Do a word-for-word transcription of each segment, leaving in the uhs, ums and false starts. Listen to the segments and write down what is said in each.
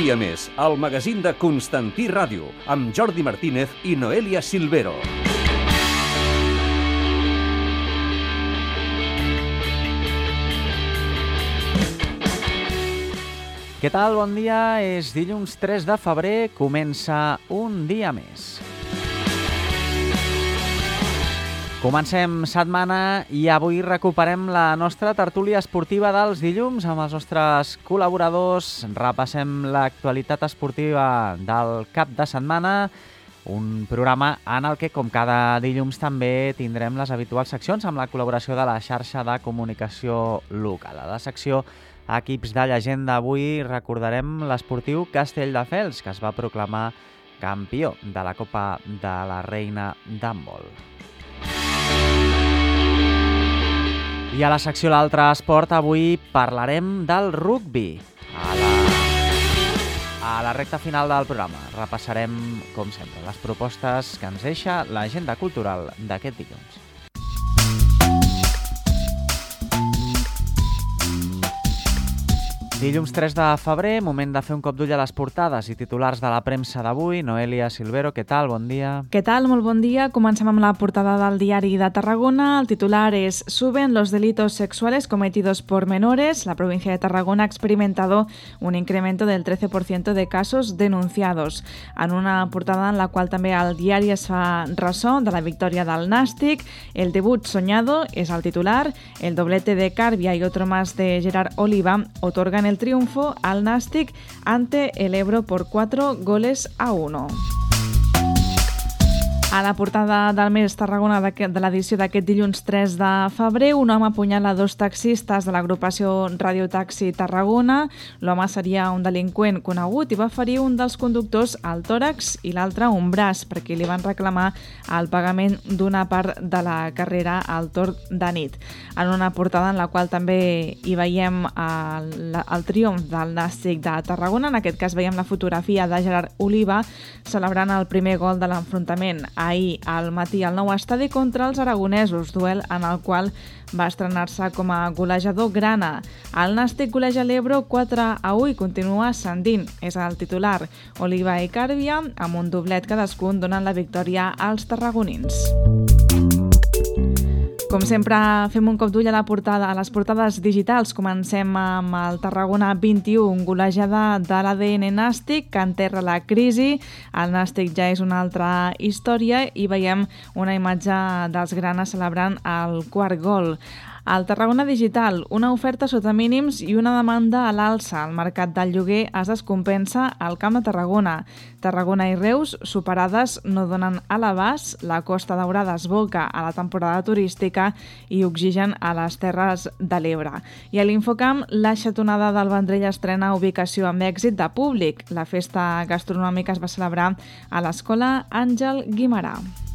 dia més, el magazín de Constantí Ràdio, amb Jordi Martínez i Noelia Silvero. Què tal? Bon dia. És dilluns tres de febrer, comença un dia més. Comencem setmana i avui recuperem la nostra tertúlia esportiva dels dilluns amb els nostres col·laboradors. Repassem l'actualitat esportiva del cap de setmana, un programa en el que, com cada dilluns, també tindrem les habituals seccions amb la col·laboració de la xarxa de comunicació local. A la secció Equips de llegenda avui recordarem l'esportiu Castelldefels, que es va proclamar campió de la Copa de la Reina d'handbol. I a la secció L'altre esport avui parlarem del rugbi. A la, a la recta final del programa repassarem, com sempre, les propostes que ens deixa l'agenda cultural d'aquest dilluns. Dilluns tres de febrer, moment de fer un cop d'ull a les portades i titulars de la premsa d'avui. Noelia Silvero, què tal? Bon dia. Què tal? Molt bon dia. Comencem amb la portada del Diari de Tarragona. El titular és «Suben los delitos sexuales cometidos por menores. La provincia de Tarragona ha experimentado un incremento del trece por ciento de casos denunciados». En una portada en la qual també el diari es fa ressò de la victòria del Nàstic. El debut soñado és el titular. El doblete de Carbia y otro más de Gerard Oliva otorgan el triunfo al Nàstic ante el Ebro por cuatro goles a uno. A la portada del Mes Tarragona de l'edició d'aquest dilluns tres de febrer, un home apunyala dos taxistes de l'agrupació Radiotaxi Tarragona. L'home seria un delinqüent conegut i va ferir un dels conductors al tòrax i l'altre un braç, perquè li van reclamar el pagament d'una part de la carrera al torn de nit. En una portada en la qual també hi veiem el, el triomf del Nàstic de Tarragona. En aquest cas veiem la fotografia de Gerard Oliva celebrant el primer gol de l'enfrontament ahir al matí al nou estadi contra els aragonesos, duel en el qual va estrenar-se com a golejador grana. El Nàstic goleja l'Ebro quatre a u i continua ascendint. És el titular. Oliva i Càrbia, amb un doblet cadascun, donen la victòria als tarragonins. Com sempre, fem un cop d'ull a la portada, a les portades digitals. Comencem amb el Tarragona vint-i-u, un golejada de l'A D N Nàstic que enterra la crisi. El Nàstic ja és una altra història i veiem una imatge dels granes celebrant el quart gol. Al Tarragona Digital, una oferta sota mínims i una demanda a l'alça. El mercat del lloguer es descompensa al Camp de Tarragona. Tarragona i Reus, superades, no donen a l'abast. La Costa Daurada es volca a la temporada turística i oxigen a les Terres de l'Ebre. I a l'Infocamp, la xatonada del Vendrell estrena ubicació amb èxit de públic. La festa gastronòmica es va celebrar a l'Escola Àngel Guimerà.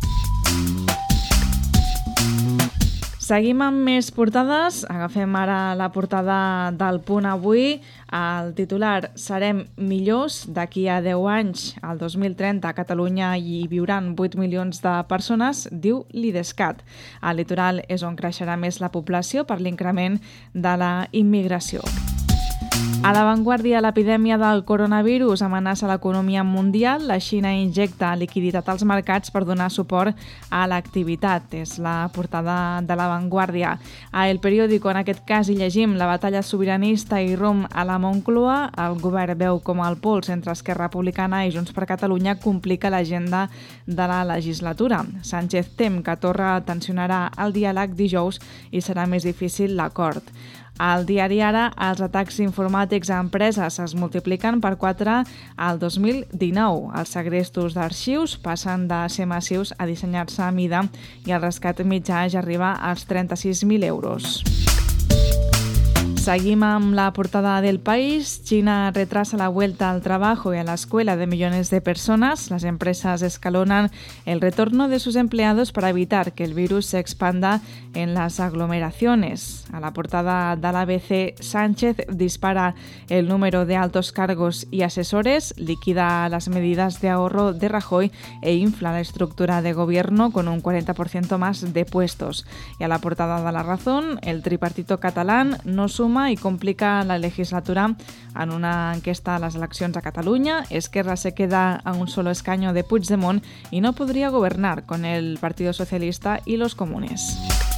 Seguim amb més portades. Agafem ara la portada del Punt Avui. El titular: serem millors d'aquí a deu anys. El dos mil trenta a Catalunya hi viuran vuit milions de persones, diu l'Idescat. El litoral és on creixerà més la població per l'increment de la immigració. A l'avantguàrdia, l'epidèmia del coronavirus amenaça l'economia mundial. La Xina injecta liquiditat als mercats per donar suport a l'activitat. És la portada de l'avantguàrdia. A El Periódico, en aquest cas, hi llegim: la batalla sobiranista irromp a la Moncloa. El govern veu com el pols entre Esquerra Republicana i Junts per Catalunya complica l'agenda de la legislatura. Sánchez tem que Torra tensionarà el diàleg dijous i serà més difícil l'acord. Al diari Ara, els atacs informàtics a empreses es multipliquen per quatre al dos mil dinou. Els segrestos d'arxius passen de ser massius a dissenyar-se a mida i el rescat mitjà ja arriba als trenta-sis mil euros. Seguim amb la portada del País. China retrasa la vuelta al trabajo y a la escuela de millones de personas. Las empresas escalonan el retorno de sus empleados para evitar que el virus se expanda en las aglomeraciones. A la portada de l'A B C, Sánchez dispara el número de altos cargos y asesores, liquida las medidas de ahorro de Rajoy e infla la estructura de gobierno con un cuarenta por ciento más de puestos. Y a la portada de La Razón, el tripartito catalán no suma suma i complica la legislatura. En una enquesta a les eleccions a Catalunya, Esquerra se queda a un solo escaño de Puigdemont y no podría gobernar con el Partido Socialista y los comunes.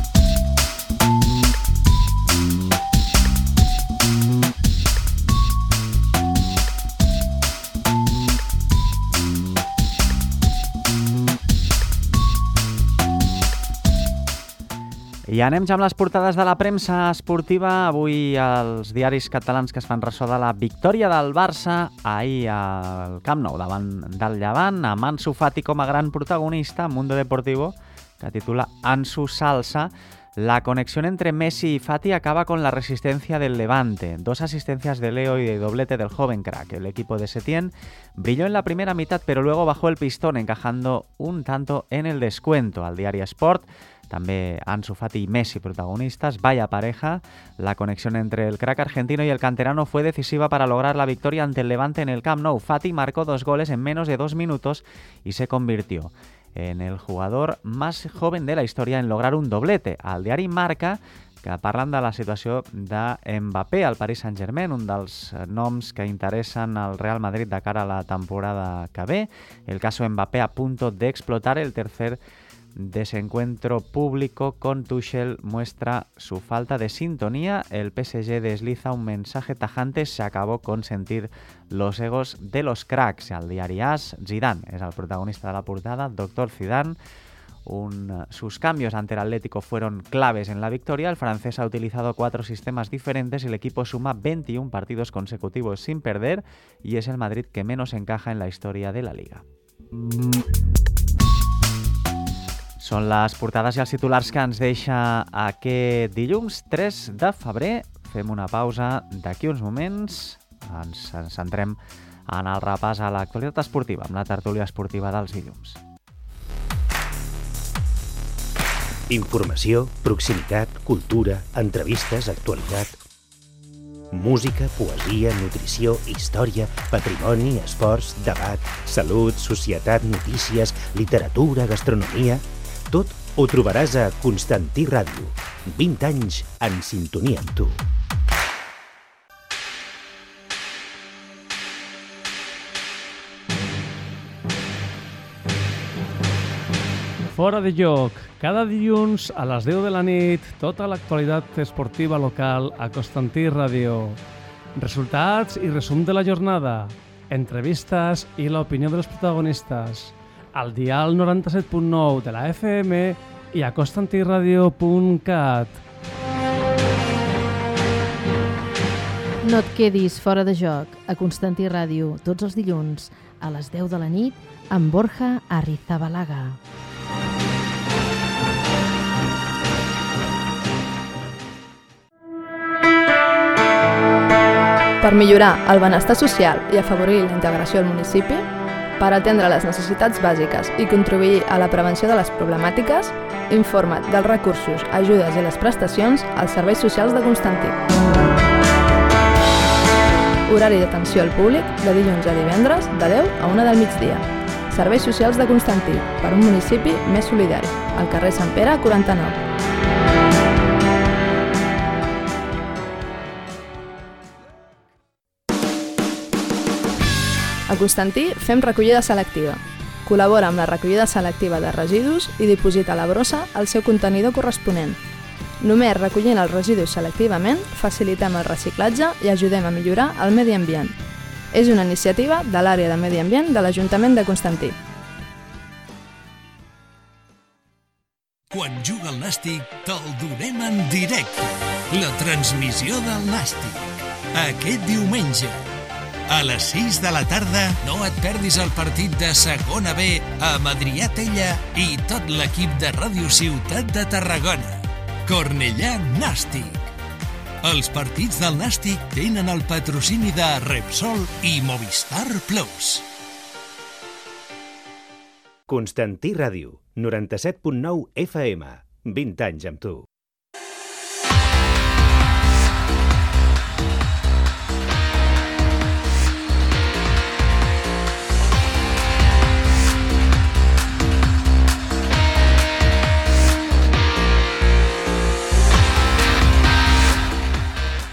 I anem ja amb les portades de la premsa esportiva. Avui els diaris catalans que es fan ressò de la victòria del Barça ahir al Camp Nou davant del Llevant, amb Ansu Fati com a gran protagonista, Mundo Deportivo, que titula Ansu Salsa. La conexión entre Messi y Fati acaba con la resistencia del Levante. Dos asistencias de Leo y de doblete del joven crack. El equipo de Setién brilló en la primera mitad, pero luego bajó el pistón, encajando un tanto en el descuento. Al diario Sport, també Ansu Fati y Messi protagonistas. Vaya pareja. La conexión entre el crack argentino y el canterano fue decisiva para lograr la victoria ante el Levante en el Camp Nou. Fati marcó dos goles en menos de dos minutos y se convirtió en el jugador més joven de la història en lograr un doblete. Al diari Marca, que parlen de la situació de Mbappé al Paris Saint-Germain, un dels noms que interessen al Real Madrid de cara a la temporada que ve. El caso Mbappé a punto de explotar. El tercer desencuentro público con Tuchel muestra su falta de sintonía. El P S G desliza un mensaje tajante. Se acabó con sentir los egos de los cracks. Al diari AS, Zidane es el protagonista de la portada. Doctor Zidane. Un, sus cambios ante el Atlético fueron claves en la victoria. El francés ha utilizado cuatro sistemas diferentes y el equipo suma veintiún partidos consecutivos sin perder y es el Madrid que menos encaja en la historia de la Liga. Són les portades i els titulars que ens deixa aquest dilluns tres de febrer. Fem una pausa. D'aquí uns moments ens centrem en el repàs a l'actualitat esportiva, amb la tertúlia esportiva dels dilluns. Informació, proximitat, cultura, entrevistes, actualitat, música, poesia, nutrició, història, patrimoni, esports, debat, salut, societat, notícies, literatura, gastronomia... Tot ho trobaràs a Constantí Ràdio. vint anys en sintonia amb tu. Fora de joc. Cada dilluns a les deu de la nit, tota l'actualitat esportiva local a Constantí Ràdio. Resultats i resum de la jornada, entrevistes i l'opinió dels protagonistes. Al dial noranta-set punt nou de la F M i a constantiradio punt cat. No et quedis fora de joc a Constantí Ràdio tots els dilluns a les deu de la nit amb Borja Arrizabalaga. Per millorar el benestar social i afavorir la integració al municipi, per atendre les necessitats bàsiques i contribuir a la prevenció de les problemàtiques, informa't dels recursos, ajudes i les prestacions als serveis socials de Constantí. Horari d'atenció al públic de dilluns a divendres de deu a una del migdia. Serveis socials de Constantí, per un municipi més solidari, al carrer Sant Pere quaranta-nou. A Constantí fem recollida selectiva. Col·labora amb la recollida selectiva de residus i diposita a la brossa el seu contenidor corresponent. Només recollint els residus selectivament facilitem el reciclatge i ajudem a millorar el medi ambient. És una iniciativa de l'àrea de medi ambient de l'Ajuntament de Constantí. Quan juga el Nàstic, te'l donem en directe. La transmissió del Nàstic. Aquest diumenge, a les sis de la tarda, no et perdis el partit de Segona B amb Adrià Tella i tot l'equip de Ràdio Ciutat de Tarragona. Cornellà Nàstic. Els partits del Nàstic tenen el patrocini de Repsol i Movistar Plus. Constantí Ràdio, noranta-set punt nou F M. vint anys amb tu.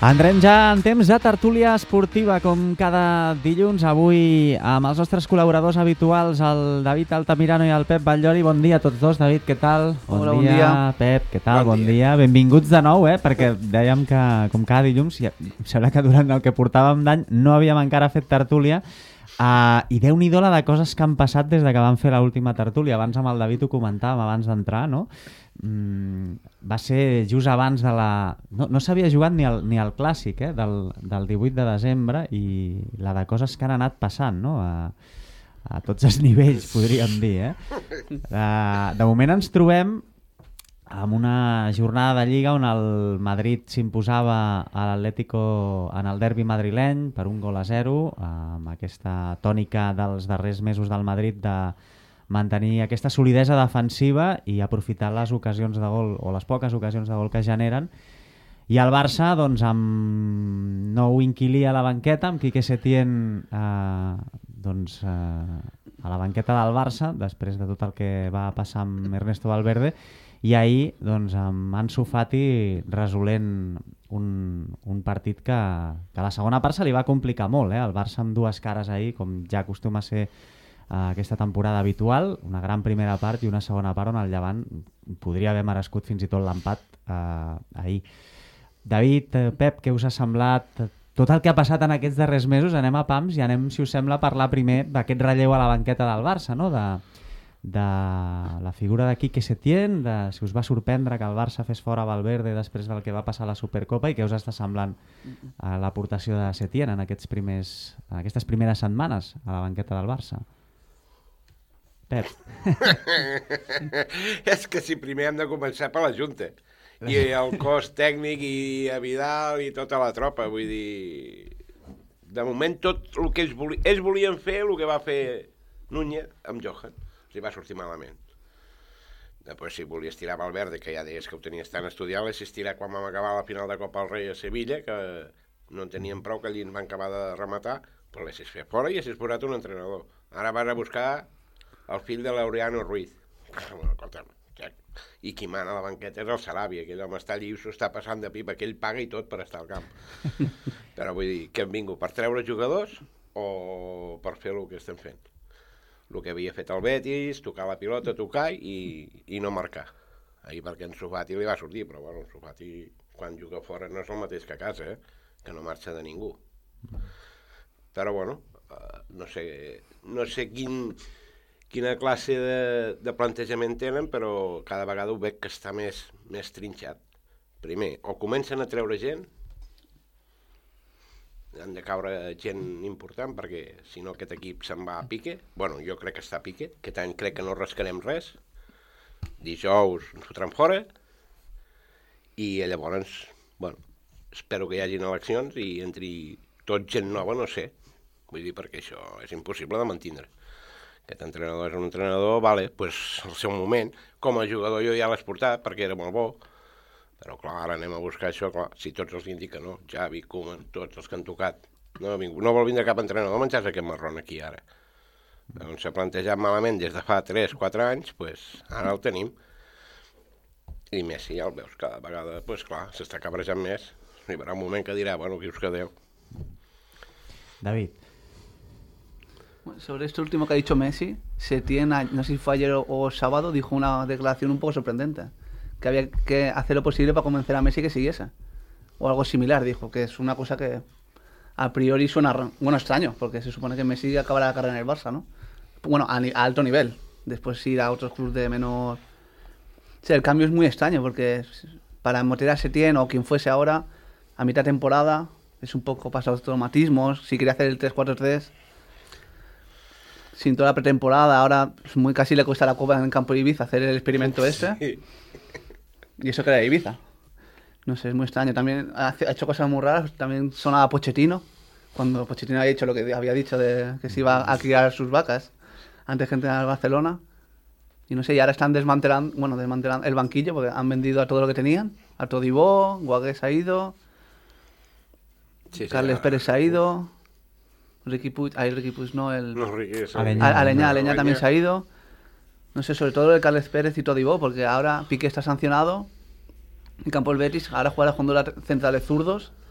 Entrem ja en temps de tertúlia esportiva, com cada dilluns, avui amb els nostres col·laboradors habituals, el David Altamirano i el Pep Batllori. Bon dia a tots dos. David, què tal? Bon, Hola, dia. bon dia. Pep, què tal? Bon Bon, dia. dia. Benvinguts de nou, eh? Perquè dèiem que, com cada dilluns, ja, em sembla que durant el que portàvem d'any no havíem encara fet tertúlia. Uh, I déu-n'hi-do la de coses que han passat des de que vam fer l'última tertúlia. Abans amb el David ho comentàvem, abans d'entrar, no? Mm, va ser just abans de la... No, no s'havia jugat ni el, ni el clàssic, eh? del, del divuit de desembre, i la de coses que han anat passant, no? A, a tots els nivells, podríem dir, eh? Uh, de moment ens trobem amb una jornada de Lliga on el Madrid s'imposava a l'Atlético en el derbi madrileny per un gol a zero, amb aquesta tònica dels darrers mesos del Madrid de mantenir aquesta solidesa defensiva i aprofitar les ocasions de gol, o les poques ocasions de gol que generen. I el Barça, doncs, amb nou inquilí a la banqueta, amb Quique Setién eh, doncs, eh, a la banqueta del Barça, després de tot el que va passar amb Ernesto Valverde, i ahir, doncs, amb Ansu Fati resolent un, un partit que, que a la segona part se li va complicar molt, eh? El Barça amb dues cares ahir, com ja acostuma a ser uh, aquesta temporada habitual, una gran primera part i una segona part on el Llevant podria haver merescut fins i tot l'empat uh, ahir. David, eh, Pep, què us ha semblat tot el que ha passat en aquests darrers mesos? Anem a pams i anem, si us sembla, a parlar primer d'aquest relleu a la banqueta del Barça, no? De... de la figura de Quique Setién, de si us va sorprendre que el Barça fes fora Valverde després del que va passar a la Supercopa, i què us està semblant a l'aportació de Setién en, aquests primers, en aquestes primeres setmanes a la banqueta del Barça. Pep. És que si primer hem de començar per la Junta i el cos tècnic i a Vidal i tota la tropa, vull dir, de moment tot el que ells, voli... ells volien fer el que va fer Núñez amb Johan, li va sortir malament. Després, si volies tirar Valverde, que ja deies que ho tenies tan estudiat, l'haguessis tirat quan vam acabar la final de Copa del Rei a Sevilla, que no en tenien prou, que allí ens van acabar de rematar, però l'haguessis fet fora i haguessis posat un entrenador. Ara vas a buscar el fill de Laureano Ruiz. I qui mana a la banqueta és el Sarabia, aquell home està allí i s'ho està passant de pipa, que ell paga i tot per estar al camp. Però vull dir, que hem vingut per treure jugadors o per fer el que estem fent? El que havia fet el Betis, tocar la pilota, tocar i, i no marcar. Ahir perquè en Sofati li va sortir, però bueno, en Sofati quan juga fora no és el mateix que a casa, eh? Que no marxa de ningú. Però bueno, uh, no sé, no sé quin, quina classe de, de plantejament tenen, però cada vegada ho veig que està més, més trinxat. Primer, o comencen a treure gent, han de caure gent important, perquè si no aquest equip se'n va a pique. Bueno, jo crec que està a pique, aquest any crec que no rascarem res. Dijous ens fotran fora i llavors, bueno, espero que hi hagin eleccions i entri tot gent nova, no sé. Vull dir, perquè això és impossible de mantindre. Aquest entrenador és un entrenador, vale, pues al seu moment, com a jugador jo ja l'he portat perquè era molt bo. Però clar, ara anem a buscar això, clar, si tots els indica no, Xavi, Koeman, tots els que han tocat, no, no vol vindre cap entrenador a menjar-se aquest marrón aquí ara. Doncs s'ha plantejat malament des de fa tres quatre anys, pues, ara el tenim. I Messi ja el veus cada vegada, pues clar, s'està cabrejant més. Hi haurà un moment que dirà, bueno, qui us quedeu. David. Sobre esto último que ha dicho Messi, Setién, no sé si fue ayer o, o sábado, dijo una declaración un poco sorprendente. Que había que hacer lo posible para convencer a Messi que siguiese. O algo similar, dijo, que es una cosa que a priori suena, bueno, extraño, porque se supone que Messi acabará la carrera en el Barça, ¿no? Bueno, a, a alto nivel. Después ir a otros clubes de menor... O sea, el cambio es muy extraño, porque para meter a Setién o quien fuese ahora, a mitad de temporada, es un poco pasado de automatismos. Si quería hacer el tres cuatro tres, sin toda la pretemporada, ahora pues, muy casi le cuesta la Copa en el campo de Ibiza hacer el experimento ese. Sí. Y eso que era de Ibiza. No sé, es muy extraño. También ha hecho cosas muy raras. También sonaba Pochettino, cuando Pochettino había dicho lo que había dicho de que se iba a criar sus vacas antes que entrenar al Barcelona. Y no sé, y ahora están desmantelando, bueno, desmantelando el banquillo porque han vendido a todo lo que tenían. A Todibó, Guagués ha ido, sí, sí, Carles sí, Pérez ha ido, Riqui Puig, ahí Riqui Puig no, el... No, Riqui, Aleñá, Aleñá, Aleñá también se ha ido. No sé, sobre todo el Carles Pérez y Todibó, porque ahora Piqué está sancionado. En campo del Betis, ahora jugará con dos centrales zurdos.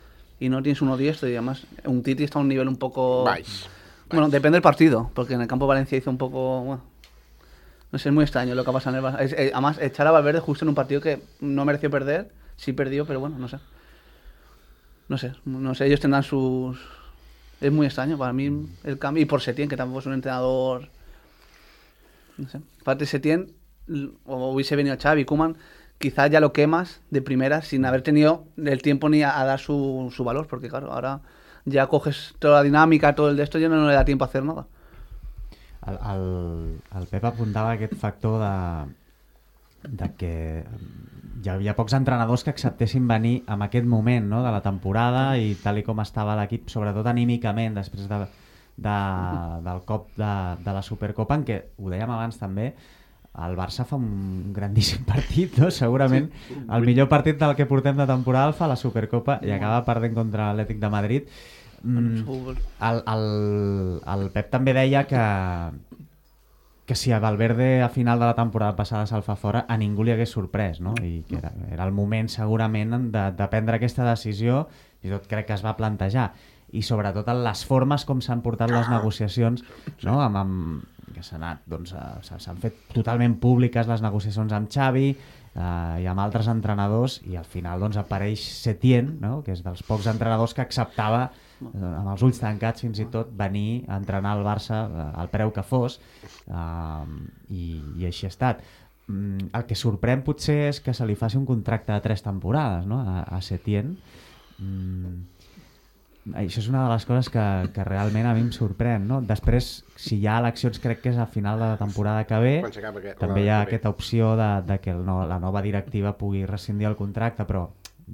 y no tienes uno diestro, y además un Titi está a un nivel un poco... Vais. Bueno, depende del partido, porque en el campo Valencia hizo un poco... Bueno, no sé, es muy extraño lo que ha pasado en el Barça. Es, eh, además, echar a Valverde justo en un partido que no mereció perder, sí perdió, pero bueno, no sé. No sé, no sé, ellos tendrán sus... Es muy extraño para mí el cambio, y por Setién, que tampoco es un entrenador... No sé, aparte Setién, o hubiese venido Xavi, Koeman, quizás ya lo quemas de primera sin haber tenido el tiempo ni a, a dar su, su valor, porque claro, ahora ya coges toda la dinámica, todo el de esto, ya no, no le da tiempo a hacer nada. El, el, el Pep apuntava aquest factor de, de que hi havia pocs entrenadors que acceptessin venir en aquest moment, no?, de la temporada, i tal i com estava l'equip, sobretot anímicament, després de, de, del cop de, de la Supercopa, en què, ho dèiem abans també, el Barça fa un grandíssim partit, no? Segurament el millor partit del que portem de temporada el fa la Supercopa i acaba perdent contra l'Atlètic de Madrid. Mm, el, el, el Pep també deia que que si a Valverde a final de la temporada passada se'l fa fora, a ningú li hagués sorprès, no? I que era, era el moment segurament de, de prendre aquesta decisió, i tot crec que es va plantejar, i sobretot en les formes com s'han portat les negociacions, no? amb, amb, que s'han anat, doncs, s'han fet totalment públiques les negociacions amb Xavi eh, i amb altres entrenadors, i al final doncs, apareix Setién, no? Que és dels pocs entrenadors que acceptava, eh, amb els ulls tancats fins i tot, venir a entrenar al Barça eh, al preu que fos, eh, i, i així ha estat. Mm, el que sorprèn potser és que se li faci un contracte de tres temporades, no? a, a Setién. Mm, això és una de les coses que, que realment a mi em sorprèn, no? Després, si hi ha eleccions, crec que és a final de la temporada que ve, que, també hi ha aquesta opció de, de que el no, la nova directiva pugui rescindir el contracte, però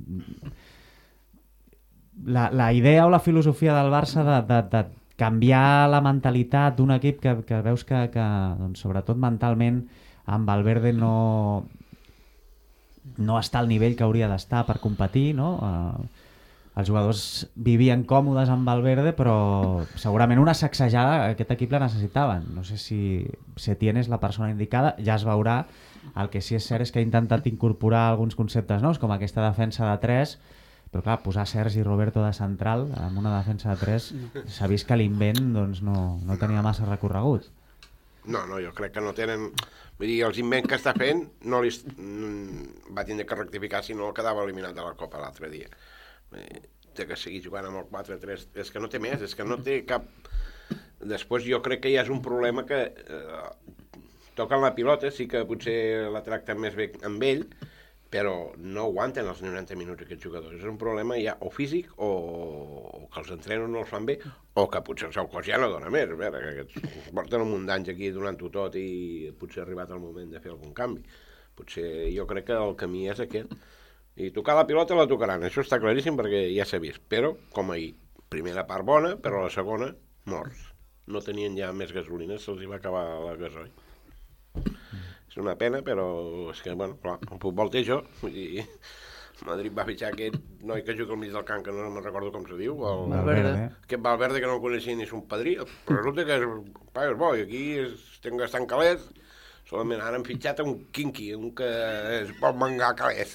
la, la idea o la filosofia del Barça de, de, de canviar la mentalitat d'un equip que, que veus que, que doncs, sobretot mentalment, amb Valverde no, no està al nivell que hauria d'estar per competir, no? Uh, els jugadors vivien còmodes amb Valverde, però segurament una sacsejada aquest equip la necessitaven. No sé si Setién és la persona indicada, ja es veurà. El que sí és cert és que ha intentat incorporar alguns conceptes nous, com aquesta defensa de tres, però clar, posar Sergi Roberto de central en una defensa de tres, s'ha vist que l'invent doncs, no, no tenia massa recorregut. No, no, jo crec que no tenen... Vull dir, els invents que està fent no li... va tindre que rectificar si no quedava eliminat de la Copa l'altre dia. Té que seguir jugant amb el quatre tres, és que no té més, és que no té cap... Després jo crec que ja és un problema que eh, toquen la pilota, sí que potser la tracten més bé amb ell, però no aguanten els noranta minuts aquests jugadors. És un problema ja o físic o, o que els entrenos no els fan bé, o que potser el seu cos ja no dona més. A veure, que aquests porten un munt d'anys aquí donant-ho tot i potser ha arribat el moment de fer algun canvi. Potser jo crec que el camí és aquest. I tocar la pilota la tocaran, això està claríssim perquè ja s'ha vist, però com ahir, primera part bona, però la segona, morts. No tenien ja més gasolina, se'ls va acabar la gasoil. És una pena, però és que, bueno, clar, el futbol té això, vull dir, Madrid va fitxar aquest noi que juga al mig del camp, que no me'n recordo com se diu, el Valverde. Aquest Valverde que no el coneixia ni son padrí, però resulta que és, pa, és bo, i aquí estem gastant calés. Solament ara han fitxat un quinqui, un que es pot mangar calés.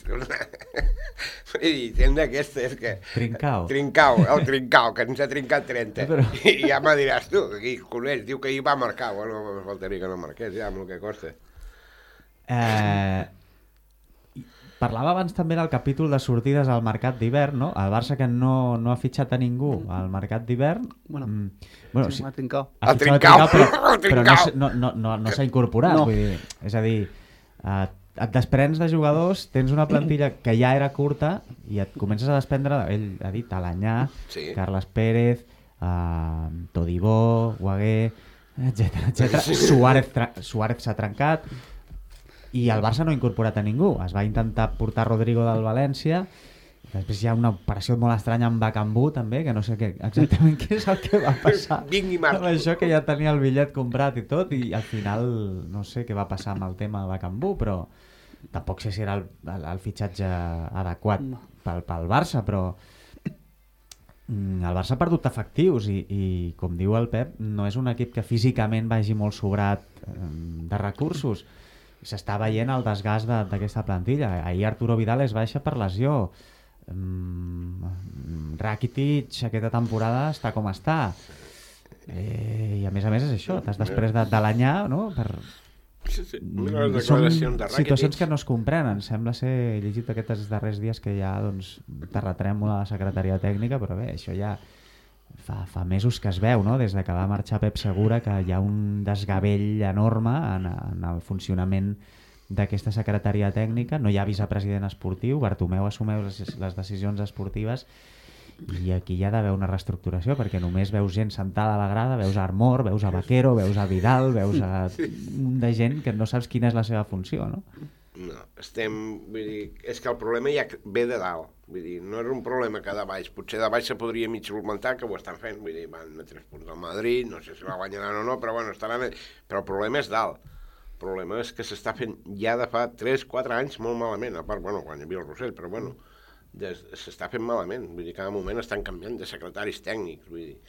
I tenen aquesta, és que... Trincao. Trincao, el Trincao, que ens ha trincat trenta. Però... I ja me diràs tu, aquí coneix, diu que ahir va marcar. Bueno, me faltaria que no marqués, ja, amb el que costa. Eh... Parlava abans també del capítol de sortides al mercat d'hivern, no? El Barça que no, no ha fitxat a ningú al mercat d'hivern. Bueno, mm, bueno sí, sí, ha trincao. Ha el trincao, però, el però trincao. no, no, no, no s'ha incorporat. No. Vull dir, és a dir, eh, et desprens de jugadors, tens una plantilla que ja era curta i et comences a desprendre, ell ha dit, Alanyà, Sí. Carles Pérez, eh, Todibó, Guagué, etcètera, etcètera. Suárez, tra- Suárez s'ha trencat, i el Barça no ha incorporat a ningú. Es va intentar portar Rodrigo del València, després hi ha una operació molt estranya amb Bakambu també, que no sé què, exactament què és el que va passar Vinc i marxo. amb això, que ja tenia el bitllet comprat i tot, i al final no sé què va passar amb el tema de Bakambu, però tampoc sé si era el, el, el fitxatge adequat pel, pel Barça, però el Barça ha perdut efectius i, i com diu el Pep, no és un equip que físicament vagi molt sobrat de recursos. S'està veient el desgast d'aquesta plantilla. Ahir Arturo Vidal es baixa per lesió. Um, Rakitic aquesta temporada està com està. Eh, I a més a més és això, t'has després de, de l'anyar, no? Per... Sí, sí. Mira les Són declaracions de Rakitic. situacions que no es comprenen. Sembla ser, he llegit aquests darrers dies que hi ha doncs, terratrèmol a la secretaria tècnica, però bé, això ja fa, fa mesos que es veu, no? Des de que va marxar Pep Segura, que hi ha un desgavell enorme en, en el funcionament d'aquesta secretaria tècnica. No hi ha vicepresident esportiu, Bartomeu assumeix les, les decisions esportives, i aquí hi ha d'haver una reestructuració, perquè només veus gent sentada a la grada, veus a Armor, veus a Vaquero, veus a Vidal, veus a un de gent que no saps quina és la seva funció, no? No, estem... Vull dir, és que el problema ja ve de dalt. Vull dir, no és un problema que de baix. Potser de baix se podria mig solventar, que ho estan fent. Vull dir, van a tres punts del Madrid, no sé si va guanyaran o no, però bueno, estaran... Però el problema és dalt. El problema és que s'està fent ja de fa tres quatre anys molt malament. A part, bueno, quan hi havia el Rossell, però bueno... s'està fent malament, vull dir, cada moment estan canviant de secretaris tècnics, vull dir,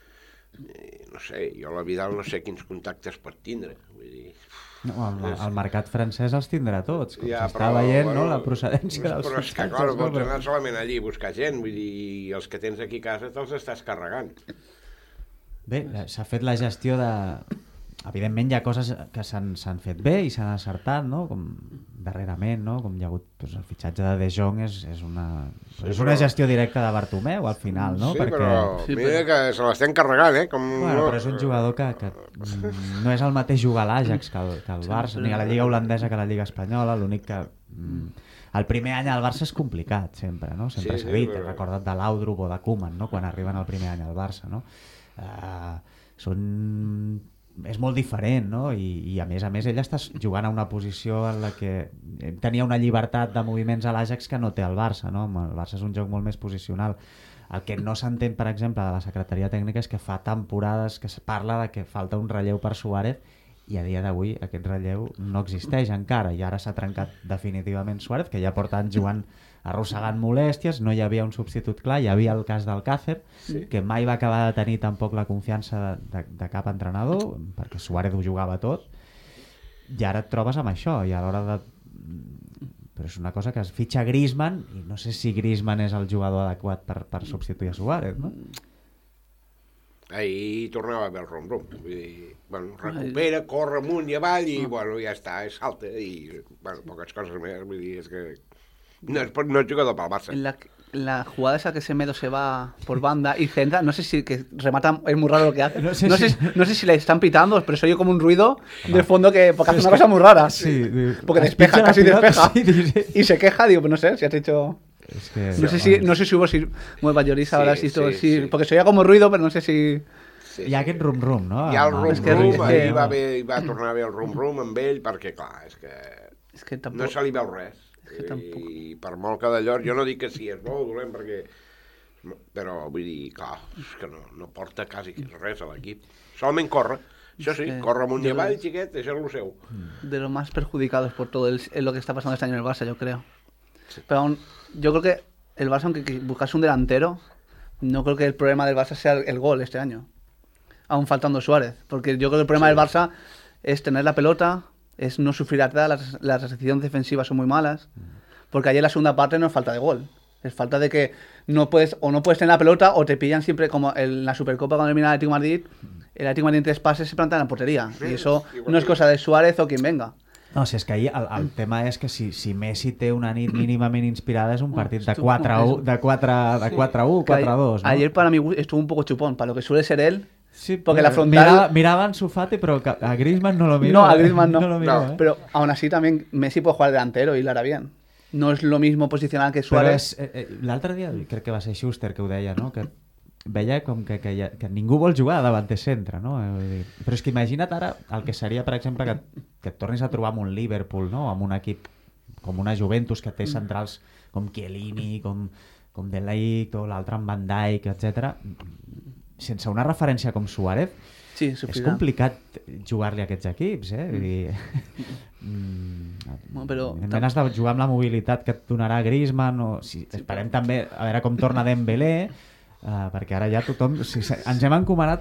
no sé, jo la Vidal no sé quins contactes pot tindre, vull dir... No, el, el mercat francès els tindrà tots, com ja, s'està però, veient, bueno, no?, la procedència dels però és que, clar, pots anar solament allí a buscar gent, vull dir, i els que tens aquí a casa te'ls estàs carregant. Bé, s'ha fet la gestió de... Evidentment hi ha coses que s'han fet bé i s'han acertat, no? Com darrerament, no? Com hi ha hagut doncs, el fitxatge de De Jong és, és, una, sí, és una però... gestió directa de Bartomeu al final, no? Sí, Perquè... però sí, mira però... que se l'estem carregant, eh? Com... Bueno, però és un jugador que, que no és el mateix jugar a l'Ajax que, el, que el Barça, ni a la Lliga holandesa que a la Lliga espanyola, l'únic que... El primer any al Barça és complicat, sempre, no? Sempre s'ha dit, he recordat de l'Audrup o de Koeman, no? Quan arriben el primer any al Barça, no? Uh, són... és molt diferent, no? I, i a més a més ell està jugant a una posició en la que tenia una llibertat de moviments a l'Ajax que no té el Barça, no? El Barça és un joc molt més posicional. El que no s'entén, per exemple, de la secretaria tècnica és que fa temporades que es parla de que falta un relleu per Suárez i a dia d'avui aquest relleu no existeix encara, i ara s'ha trencat definitivament Suárez, que ja porta anys jugant arrossegant molèsties, no hi havia un substitut clar, hi havia el cas d'Alcácer, sí. que mai va acabar de tenir tampoc la confiança de, de, de cap entrenador, perquè Suárez ho jugava tot, i ara et trobes amb això, i a l'hora de... Però és una cosa que es fitxa Griezmann, i no sé si Griezmann és el jugador adequat per, per substituir a Suárez, no? Ahir tornava a veure el rom-rom, vull dir, bueno, recupera, corre amunt i avall i, bueno, ja està, salta i, bueno, poques coses més, vull dir, és que no es, no es jugador pel Barça. En la, la jugada esa que Semedo se va por banda y centra, no sé si que remata, es muy raro lo que hace, no sé, no sé, si... no sé si le están pitando, pero se oye como un ruido de fondo que, porque hace una cosa muy rara, sí, porque despeja, casi despeja, sí, sí. Y se queja, digo, pues no sé, si has hecho... Es que, no, sé si, no sé si hubo si bueno, Valloris sí, ahora sí, sí, sí, sí, porque se oía como ruido, però no sé si... Sí. Hi ha aquest rum-rum, no? Hi ha el rum-rum, ahir va, va tornar a veure el rum-rum amb ell, perquè clar, és que, és que tampoc... no se li veu res. És que tampoc... I per molt que d'allò, jo no dic que sí, és bo o dolent, perquè... Però vull dir, clar, és que no, no porta quasi res a l'equip. Solament corre. Això sí, que corre amunt i avall, xiquet, és el seu. De los más perjudicados por todo el, lo que está pasando este año en el Barça, yo creo. Sí. Pero aún, yo creo que el Barça, aunque buscase un delantero, no creo que el problema del Barça sea el, el gol este año, aún faltando Suárez, porque yo creo que el problema sí. del Barça es tener la pelota, es no sufrir atrás, las, las restricciones defensivas son muy malas, porque ayer en la segunda parte no es falta de gol, es falta de que no puedes o no puedes tener la pelota o te pillan siempre, como en la Supercopa cuando elimina el Atlético de Madrid, el Atlético de Madrid en tres pases se planta en la portería, sí, y eso no es cosa de Suárez o quien venga. No, si és que ahir el, el tema és que si, si Messi té una nit mínimament inspirada és un partit de quatre a u, de quatre a u, quatre a dos, ¿no? Ayer para mí estuvo un poco chupón, para lo que suele ser él, sí, porque la frontal... Miraba, miraba a Ansu Fati, pero a Griezmann no lo miró. No, a Griezmann no, no lo miró, no. ¿eh? Pero aún así también Messi puede jugar delantero y lo hará bien. No és lo mismo posicional que Suárez. Eh, eh, l'altre dia, crec que va ser Schuster que ho deia, no? Que veia com que, que, ja, que ningú vol jugar davant de centre, no? Però és que imagina't ara el que seria, per exemple, que, que et tornis a trobar amb un Liverpool, no? Amb un equip com una Juventus que té centrals com Chiellini, com, com De Ligt o l'altre amb Van Dijk, etcètera. Sense una referència com Suárez, sí, és complicat jugar-li a aquests equips, eh? Vull dir... Bueno, però... has de jugar amb la mobilitat que et donarà Griezmann, o si, esperem també a veure com torna Dembélé, Uh, perquè ara ja tothom... Si, ens hem encomanat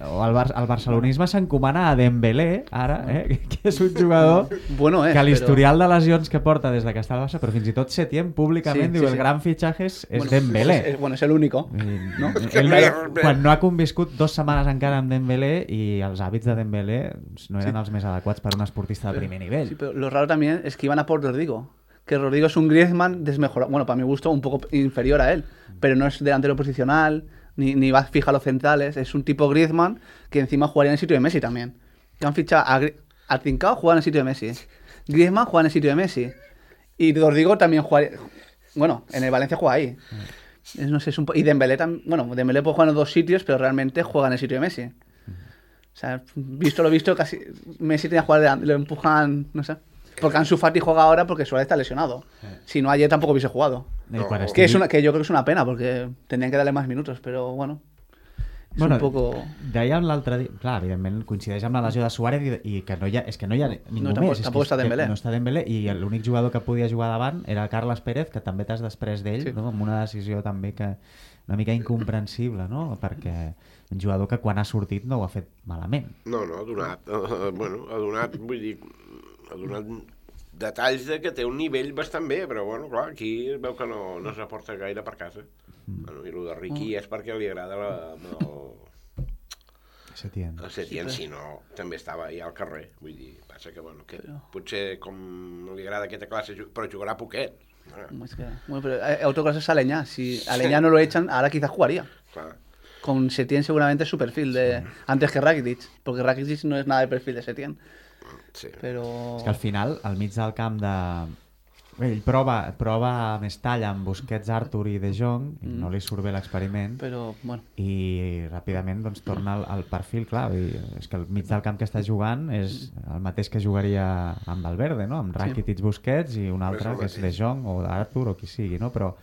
o el, bar el barcelonisme s'encomana a Dembélé, ara, eh, que és un jugador bueno és, que l'historial però... de lesions que porta des de que està al Barça, però fins i tot Setién públicament sí, diu sí, el sí. gran fitxatge és, és bueno, Dembélé. És, és, bueno, és l'único. No? Quan no ha conviscut dues setmanes encara amb Dembélé i els hàbits de Dembélé no eren sí. els més adequats per un esportista de primer nivell. Sí, pero lo raro también es que iban a por Rodrigo. Que Rodrigo es un Griezmann desmejorado, bueno, para mi gusto un poco inferior a él, pero no es delantero posicional, ni, ni va fija a los centrales, es un tipo Griezmann que encima jugaría en el sitio de Messi también. Que han fichado a, a Trincao jugar en el sitio de Messi, Griezmann juega en el sitio de Messi, y Rodrigo también jugaría, bueno, en el Valencia juega ahí. Es, no sé, es un y Dembélé también, bueno, Dembélé puede jugar en los dos sitios, pero realmente juega en el sitio de Messi. O sea, visto lo visto, casi Messi tenía que jugar delante, lo empujan, no sé. Porque Ansu Fati juega ahora porque Suárez está lesionado. Si no, ayer tampoco hubiese jugado. No. Que, es una, que yo creo que es una pena porque tendrían que darle más minutos, pero bueno. És bueno, un poco... Dèiem l'altre dia... Clar, evidentment coincideix amb la lesió de Suárez i, i que no hi ha, és que no hi ha ningú no, tampoc, més. Tampoc està Dembélé. No està Dembélé i l'únic jugador que podia jugar davant era Carles Pérez, que també t'has després d'ell, sí. no? Amb una decisió també que una mica incomprensible, no? Perquè un jugador que quan ha sortit no ho ha fet malament. No, no, ha donat... Uh, bueno, ha donat, vull dir, ha donat detalls de que té un nivell bastant bé, però bueno, clar, aquí es veu que no, no s'aporta gaire per casa. Mm. Bueno, i el de Riqui mm. és perquè li agrada la, el... Setién. El Setién, si no, també estava allà al carrer. Vull dir, passa que, bueno, que però... potser com no li agrada aquesta classe, però jugarà poquet. Bueno. Es que, bueno, pero otro caso es Aleñá. Si Aleñá no lo echan, ahora quizás jugaría. Claro. Con Setién seguramente su perfil de antes que Rakitic, porque Rakitic no es nada de perfil de Setién. Sí. Però... És que al final, al mig del camp de... Ell prova, prova més tall amb Busquets, Artur i De Jong, i mm. no li surt bé l'experiment, però, bueno. i ràpidament doncs, torna al, al perfil, clar, i és que al mig del camp que està jugant és el mateix que jugaria amb Valverde, no? Amb Rakitic, sí. Busquets i un altre que és De Jong o Artur o qui sigui, no? Però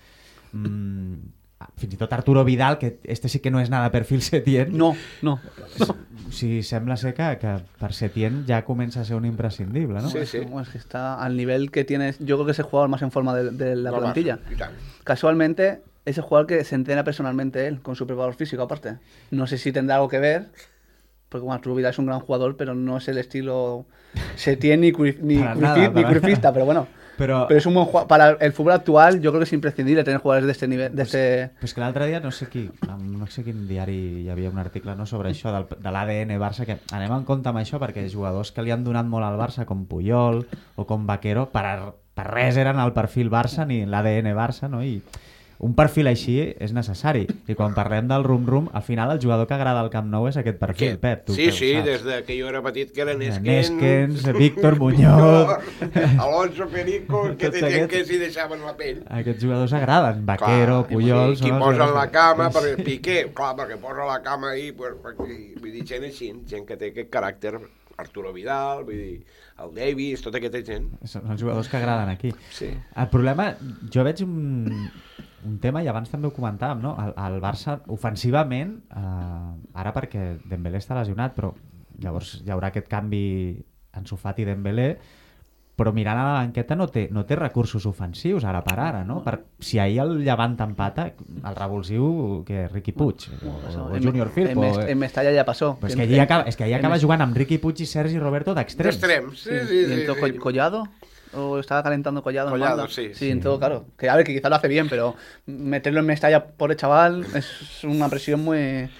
mm, fins i tot Arturo Vidal, que este sí que no és nada perfil Setién. No, no. no. O sigui, sembla ser que, que per Setién ja comença a ser un imprescindible, ¿no? Sí, sí. Bueno, es que está al nivel que tienes, yo creo que es el jugador más en forma de, de la no plantilla. Más, casualmente, es el jugador que se entrena personalmente él, con su preparador físico aparte. No sé si tendrá algo que ver, porque bueno, Arturo Vidal es un gran jugador, pero no es el estilo Setién ni, Cruyff, ni, Cruyff, ni Cruyffista, pero bueno. Pero, pero es un buen jugador. Para el fútbol actual, yo creo que es imprescindible tener jugadores de este nivel. De pues, este... pues que l'altre dia, no sé qui, no sé quin diari hi havia un article, no, sobre això del, de l'A D N Barça, que anem en compte amb això perquè jugadors que li han donat molt al Barça, com Puyol o com Vaquero, per, per res eren el perfil Barça ni l'A D N Barça, no? I un perfil així és necessari. I quan parlem del rum-rum, al final el jugador que agrada al Camp Nou és aquest perfil, aquest? Pep. Tu sí, sí, des de que jo era petit, que era Neskens, Neskens Víctor Muñoz, Alonso Perico, que tenien que s'hi deixaven la pell. Aquests jugadors agraden, Vaquero, clar, Puyol... Qui posa la cama, per Piqué, clar, perquè posa la cama ahí, pues, vull dir, gent així, gent que té aquest caràcter, Arturo Vidal, vull dir, el Davis, tota aquesta gent. Són els jugadors que agraden aquí. Sí. El problema, jo veig un... un tema, i abans també ho comentàvem, no? El, el Barça ofensivament, eh, ara perquè Dembélé està lesionat, però llavors hi haurà aquest canvi Ansu Fati i Dembélé, però mirant a la banqueta no té, no té recursos ofensius ara per ara, no? Per, si ahir el Llevant empata, el revulsiu que és Riqui Puig o, o, o Junior Firpo. En, en, en Mestalla ja passó. Però és que allí acaba, és que allí acaba jugant amb Riqui Puig i Sergi Roberto d'extrems. D'extrems, sí, sí, sí. sí, y entró sí. Collado. O estaba calentando Collado. Collado, en sí, sí. Sí, en todo, claro. Que a ver, que quizá lo hace bien, pero meterlo en Mestalla, pobre chaval, es una presión muy...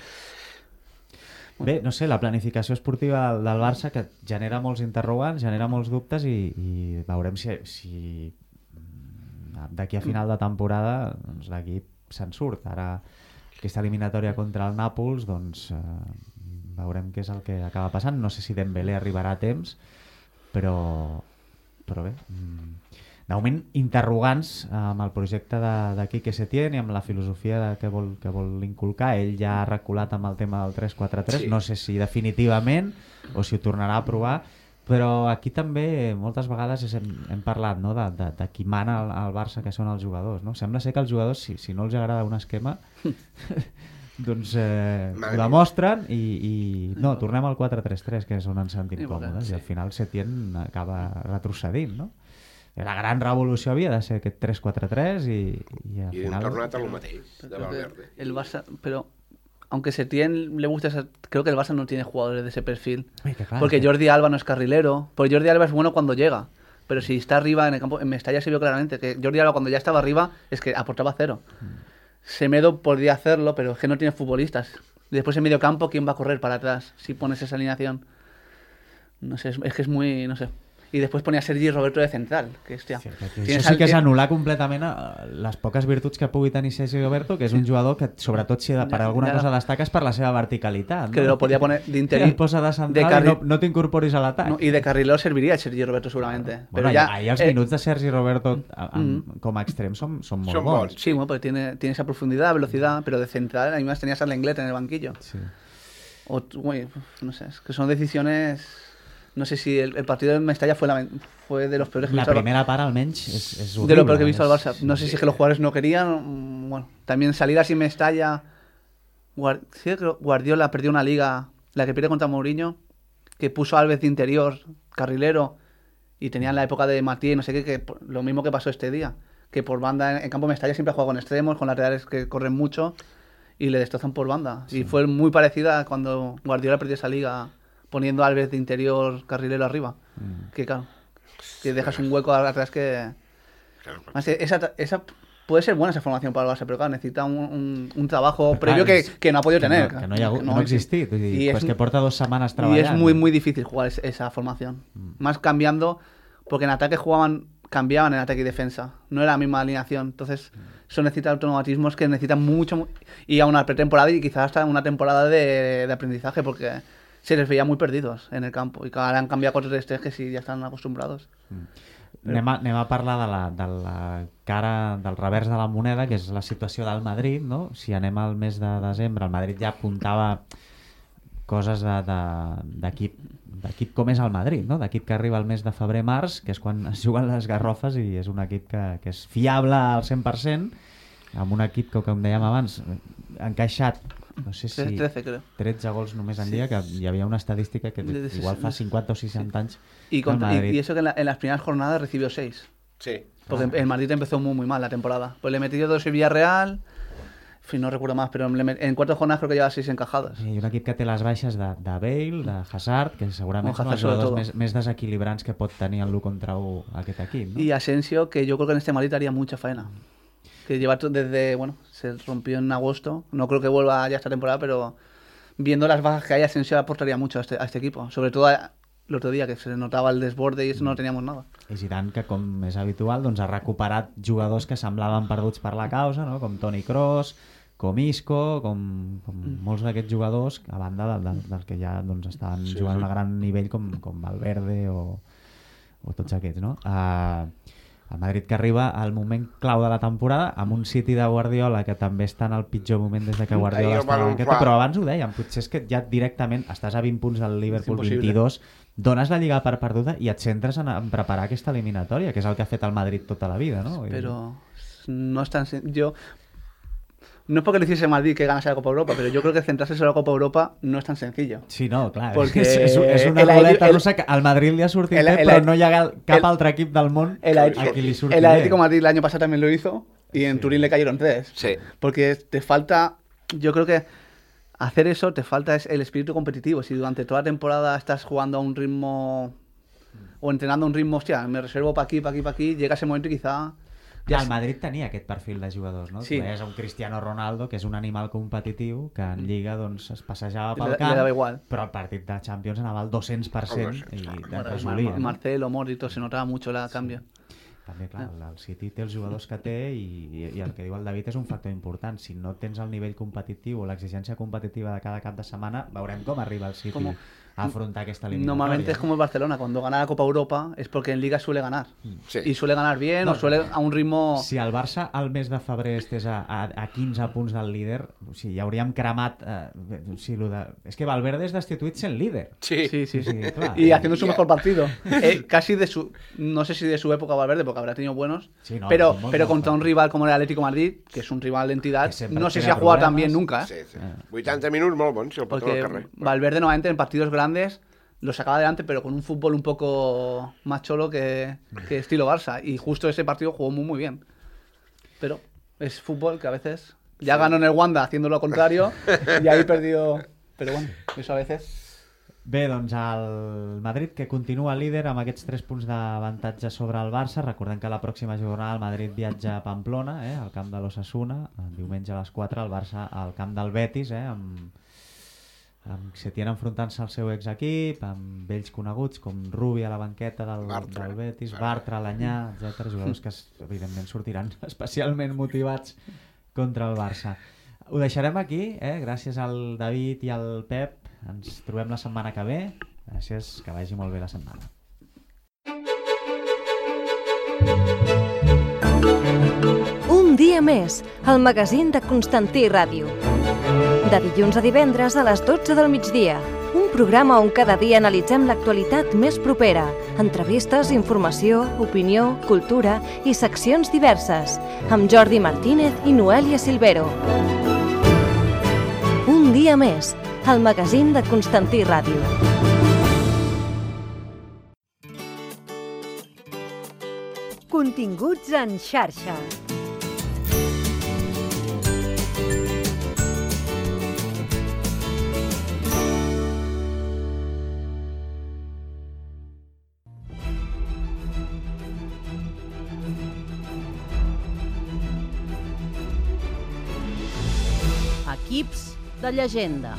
Bé, no sé, la planificació esportiva del, del Barça que genera molts interrogants, genera molts dubtes i, i veurem si, si d'aquí a final de temporada doncs, l'equip se'n surt. Ara, aquesta eliminatòria contra el Nàpols, doncs eh, veurem què és el que acaba passant. No sé si Dembélé arribarà a temps, però... però bé, de moment interrogants amb el projecte de, de Quique Setién i amb la filosofia de que vol, que vol inculcar. Ell ja ha reculat amb el tema del tres quatre tres, sí. No sé si definitivament o si ho tornarà a provar, però aquí també moltes vegades hem, hem parlat, no? de, de, de qui mana al, al Barça, que són els jugadors, no? Sembla ser que els jugadors, si, si no els agrada un esquema doncs eh, ho demostren i, i no, tornem al quatre tres tres, que és on ens sentim còmodes, i al final Setién acaba retrocedint, no? La gran revolució havia de ser aquest tres quatre tres i, i al I final... hem tornat a lo mateix de Valverde. El Barça, però aunque Setién le gusta, esa, creo que el Barça no tiene jugadores de ese perfil. Ay, claro, porque sí. Jordi Alba no es carrilero, porque Jordi Alba es bueno cuando llega. Pero si está arriba en el campo, en Mestalla se vio claramente que Jordi Alba cuando ya estaba arriba es que aportaba cero. Mm. Semedo podría hacerlo, pero es que no tiene futbolistas. Y después en medio campo, ¿quién va a correr para atrás si pones esa alineación? No sé, es, es que es muy, no sé. I després ponia Sergi Roberto de central, que hòstia... Sí, que això sí que és anul·lar completament les poques virtuts que pugui tenir Sergi Roberto, que és un jugador que, sobretot, si per alguna cosa destaca és per la seva verticalitat. Que no? lo podria poner d'interior... El posa de central de i no, no t'incorporis a l'atac. No, I de carrilero serviria Sergi Roberto, seguramente. Bueno, Però ja, ahir els eh, minuts de Sergi Roberto amb, mm, com a extrem són, són molt son bons. Sí, bueno, porque tiene, tiene esa profundidad, velocidad, pero de central, además tenías a Lenglet en el banquillo. Sí. O, bueno, no sé, es que son decisiones... No sé si el, el partido de Mestalla fue, la, fue de los peores que la he visto. La primera part, almenys, és, és horrible. De lo peor que he visto es... al Barça. No sé si es que los jugadores no querían. Bueno, también salir así Mestalla. Guard... Sí, Guardiola perdió una liga, la que pierde contra Mourinho, que puso a Alves de interior, carrilero, y tenían la época de Martí, no sé qué, que lo mismo que pasó este día. Que por banda en, en campo Mestalla siempre ha jugado con extremos, con laterales que corren mucho y le destrozan por banda. Sí. Y fue muy parecida a cuando Guardiola perdió esa liga, poniendo a Alves de interior carrilero arriba. Mm. Que claro, que dejas un hueco atrás que... Más, esa, esa puede ser buena esa formación para el Barça, pero claro, necesita un, un, un trabajo pero previo claro, que, que no ha podido que tener. No, que no, hi ha, que no, no ha existit, y, y pues es, que porta dos semanas trabajando. Y es muy, muy difícil jugar esa formación. Mm. Más cambiando, porque en ataque jugaban, cambiaban en ataque y defensa. No era la misma alineación. Entonces, mm. eso necesita automatismos que necesitan mucho, y a una pretemporada y quizás hasta una temporada de, de aprendizaje, porque... se les veía muy perdidos en el campo y ahora han cambiado cuatro tres tres que sí ya están acostumbrados. Mm. Anem, a, anem a parlar de la, de la cara, del revers de la moneda, que és la situació del Madrid, no? Si anem al mes de desembre, el Madrid ja apuntava coses d'equip d'equip com és el Madrid, no? D'equip que arriba al mes de febrer-març, que és quan es juguen les garrofes, i és un equip que, que és fiable al cent per cent, amb un equip que, com dèiem abans, encaixat no sé si trece, creo. tretze gols només en sí. Dia, que hi havia una estadística que de, igual fa cinquanta o seixanta anys y, contra, y, y eso que en, la, en las primeras jornadas recibió seis. Sí. Porque ah. el Madrid empezó muy muy mal la temporada. Pues le metió dos en Villarreal, en fin, no recuerdo más, pero le met... en cuatro jornadas creo que lleva seis encajadas. Sí, un equip que té les baixes de, de Bale, de Hazard, que segurament són els jugadors més, més desequilibrants que pot tenir el l'u contra u aquest equip, ¿no? Y Asensio, que yo creo que en este Madrid haría mucha faena. Que lleva desde, bueno, se rompió en agosto. No creo que vuelva ya esta temporada, pero viendo las bajas que hay, Asensio aportaría mucho a este, a este equipo. Sobre todo a, el otro día, que se notaba el desborde i eso no teníamos nada. I Zidane, que com és habitual, doncs ha recuperat jugadors que semblaven perduts per la causa, no? Com Toni Kroos, com Isco, com, com mm. molts d'aquests jugadors, a banda dels de, de, que ja doncs, estaven sí, jugant sí. a gran nivell, com, com Valverde o, o tots aquests, no? Uh, el Madrid que arriba al moment clau de la temporada amb un City de Guardiola que també està en el pitjor moment des de que Guardiola està en la banqueta, però abans ho dèiem, potser és que ja directament estàs a vint punts del Liverpool, vint-i-dos, dones la Lliga per perduda i et centres en, en preparar aquesta eliminatòria, que és el que ha fet el Madrid tota la vida, ¿no? Pero no es tan... Yo... No es porque le hiciese Madrid que ganase la Copa Europa, pero yo creo que centrarse en la Copa Europa no es tan sencillo. Sí, no, clar. Porque és, és, és una ruleta russa que al Madrid li ha sortit el, el, bé, però no hi ha cap el, altre equip del món el, el, a qui li surti El Atlético de Madrid el año pasado también lo hizo y en sí. Turín le cayeron tres. Sí. Porque te falta, yo creo que hacer eso te falta es el espíritu competitivo. Si durante toda la temporada estás jugando a un ritmo o entrenando a un ritmo, hostia, me reservo para aquí, para aquí, para aquí, llega ese momento y quizá... Ja, el Madrid tenia aquest perfil de jugadors, no? Sí. Tu veies un Cristiano Ronaldo, que és un animal competitiu, que en Lliga doncs, es passejava pel le, camp, le igual. però el partit de Champions anava al dos-cents per cent i de resolia. Mar Marcelo, Modric, se notava mucho el canvi. Sí. També, clar, el City té els jugadors que té i, i el que diu el David és un factor important. Si no tens el nivell competitiu o l'exigència competitiva de cada cap de setmana, veurem com arriba el City como, a afrontar aquesta eliminatoria. Normalmente es como el Barcelona, cuando gana la Copa Europa es porque en Liga suele ganar. Sí. Y suele ganar bien no, o suele a un ritmo... Si el Barça al mes de febrer estés a, a, a quinze punts del líder, o sigui, ja hauríem cremat... Eh, o sigui, lo de... És que Valverde és destituït sent líder. Sí, sí, sí. sí, sí. Clar. Y haciendo su yeah. mejor partido. Eh, casi de su... No sé si de su época Valverde, porque habrá tenido buenos, sí, no, pero, pero contra un rival como el Atlético de Madrid, que es un rival de entidad, no sé si ha jugado tan bien nunca. ¿eh? Sí, sí. vuitanta minuts molt bons, si el patró del carrer. Valverde normalmente en partidos grandes lo sacaba adelante, pero con un fútbol un poco más cholo que, que estilo Barça. Y justo ese partido jugó muy, muy bien. Pero es fútbol que a veces Ya ganó en el Wanda haciendo lo contrario y ahí perdió... Pero bueno, eso a veces... Bé, doncs el Madrid, que continua líder amb aquests tres punts d'avantatge sobre el Barça. Recordem que la pròxima jornada el Madrid viatja a Pamplona, eh, al camp de l'Osasuna, diumenge a les quatre, el Barça al camp del Betis, eh, amb, amb Setién enfrontant-se al seu exequip, amb vells coneguts com Rubi a la banqueta del, del Betis, Bartra, Lanyà, etcètera, jugadors que evidentment sortiran especialment motivats contra el Barça. Ho deixarem aquí, eh? Gràcies al David i al Pep. Ens trobem la setmana que ve. Gràcies, que vagi molt bé la setmana. Un dia més, el magazín de Constantí Ràdio. De dilluns a divendres a les dotze del migdia. Un programa on cada dia analitzem l'actualitat més propera. Entrevistes, informació, opinió, cultura i seccions diverses. Amb Jordi Martínez i Noelia Silvero. Un dia més, el magazín de Constantí Ràdio. Continguts en xarxa. Equips de llegenda.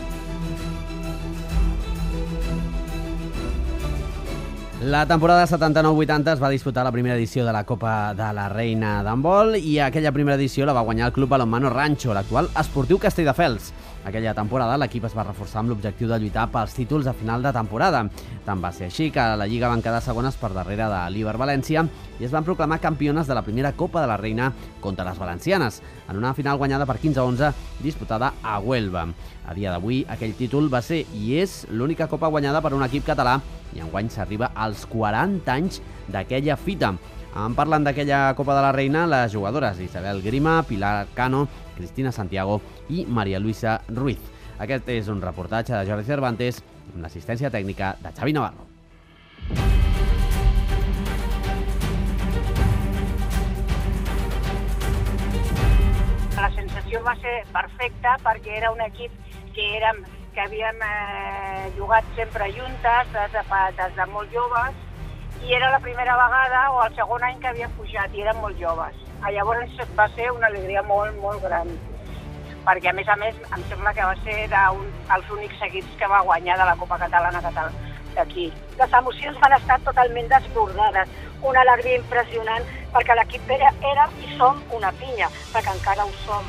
La temporada setanta-nou vuitanta es va disputar la primera edició de la Copa de la Reina d'handbol i aquella primera edició la va guanyar el Club Balonmano Rancho, l'actual Esportiu Castelldefels. Aquella temporada l'equip es va reforçar amb l'objectiu de lluitar pels títols a final de temporada. Tant va ser així que a la Lliga van quedar segones per darrere de l'Iber València i es van proclamar campiones de la primera Copa de la Reina contra les valencianes, en una final guanyada per quinze a onze disputada a Huelva. A dia d'avui, aquell títol va ser i és l'única copa guanyada per un equip català i enguany s'arriba als quaranta anys d'aquella fita. En parlen d'aquella Copa de la Reina les jugadores Isabel Grima, Pilar Cano, Cristina Santiago i Maria Luisa Ruiz. Aquest és un reportatge de Jordi Cervantes amb l'assistència tècnica de Xavi Navarro. La sensació va ser perfecta perquè era un equip que, érem, que havíem eh, jugat sempre juntes des de, des de molt joves i era la primera vegada o el segon any que havíem pujat i érem molt joves. Llavors va ser una alegria molt, molt gran, perquè a més a més em sembla que va ser dels únics equips que va guanyar de la Copa Catalana d'aquí. Les emocions van estar totalment desbordades, una alegria impressionant, perquè l'equip era, era i som una pinya, perquè encara ho som.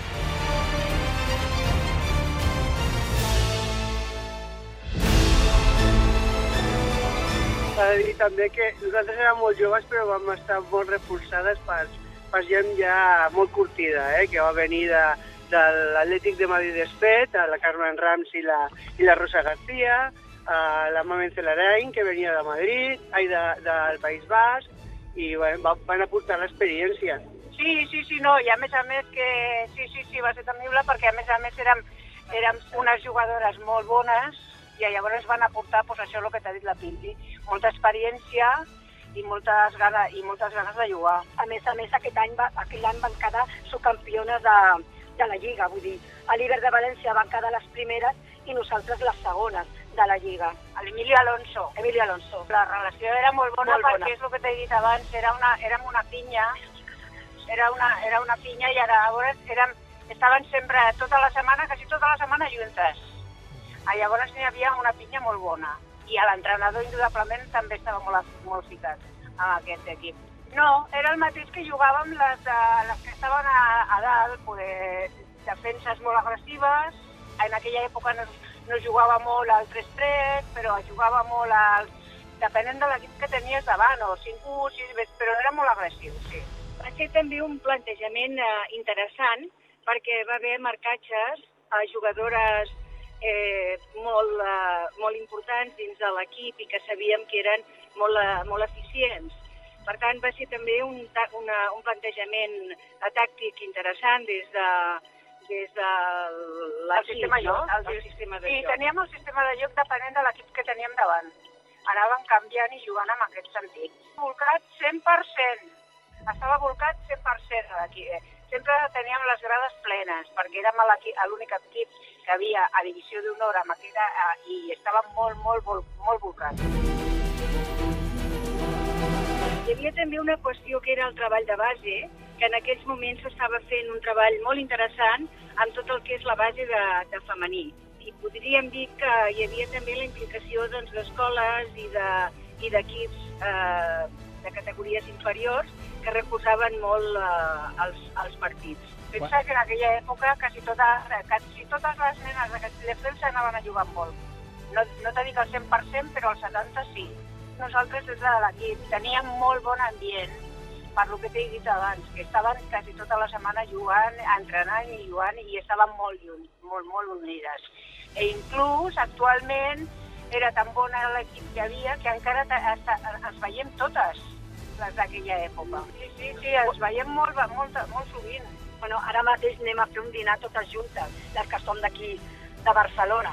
S'ha de dir també que nosaltres érem molt joves però vam estar molt reforçades per, per gent ja molt curtida, eh? Que va venir de, de l'Atlètic de Madrid d'Espet, la Carmen Rams i la, i la Rosa García, la Mamen Celarain, que venia de Madrid, ai, de, del País Basc, i bueno, van aportar l'experiència. Sí, sí, sí, no, i a més a més que sí, sí, sí, va ser temible perquè a més a més érem, érem unes jugadores molt bones i llavors van aportar, doncs això és el que t'ha dit la Pinti, molta experiència i moltes ganes, i moltes ganes de jugar. A més a més, aquest any, va, aquell any van quedar subcampiones de, de la Lliga, vull dir, a l'Iber de València van quedar les primeres i nosaltres les segones de la Lliga. A l'Emilio Alonso. Emilio Alonso. La relació era molt bona molt perquè bona. És el que t'he dit abans, era una, érem una pinya, era una, era una pinya i ara llavors érem, estaven sempre tota la setmana, quasi tota la setmana juntes. Llavors n'hi havia una pinya molt bona i l'entrenador indudablement també estava molt, molt ficat amb aquest equip. No, era el mateix que jugàvem les, les que estaven a, a dalt, pues, defenses molt agressives. En aquella època no, no jugava molt al tres tres, però jugava molt al... depenent de l'equip que tenies davant, o cinc u, sis, però era molt agressiu, sí. Va ser també un plantejament eh, interessant perquè va haver marcatges a jugadores eh, molt, eh, molt importants dins de l'equip i que sabíem que eren molt, eh, molt eficients. Per tant, va ser també un, una, un plantejament tàctic interessant des de, des de el sistema de joc. El, el sistema de sí, joc. teníem el sistema de joc depenent de l'equip que teníem davant. Anàvem canviant i jugant en aquest sentit. Volcat cent per cent. Estava volcat cent per cent aquí. sempre teníem les grades plenes, perquè érem l'únic equip que havia a divisió d'honor amb aquella, i estàvem molt, molt, molt, molt volcats. Hi havia també una qüestió que era el treball de base, que en aquells moments s'estava fent un treball molt interessant amb tot el que és la base de, de femení. I podríem dir que hi havia també la implicació doncs, d'escoles i de, i d'equips eh, de categories inferiors que recolzaven molt eh, els, els partits. Pensa que en aquella època quasi, tota, quasi totes les nenes de Castelldefels anaven a jugar molt. No, no t'he dit el cent per cent, però el setanta per cent sí. Nosaltres des de l'equip teníem molt bon ambient, per lo que t'he dit abans, que estaven quasi tota la setmana jugant, entrenant i jugant i estaven molt lluny, molt, molt unides. E inclús, actualment, era tan bona l'equip que hi havia que encara ens veiem totes, les d'aquella època. Sí, sí, sí, ens veiem molt, molt, molt sovint. Bueno, ara mateix anem a fer un dinar totes juntes, les que som d'aquí, de Barcelona.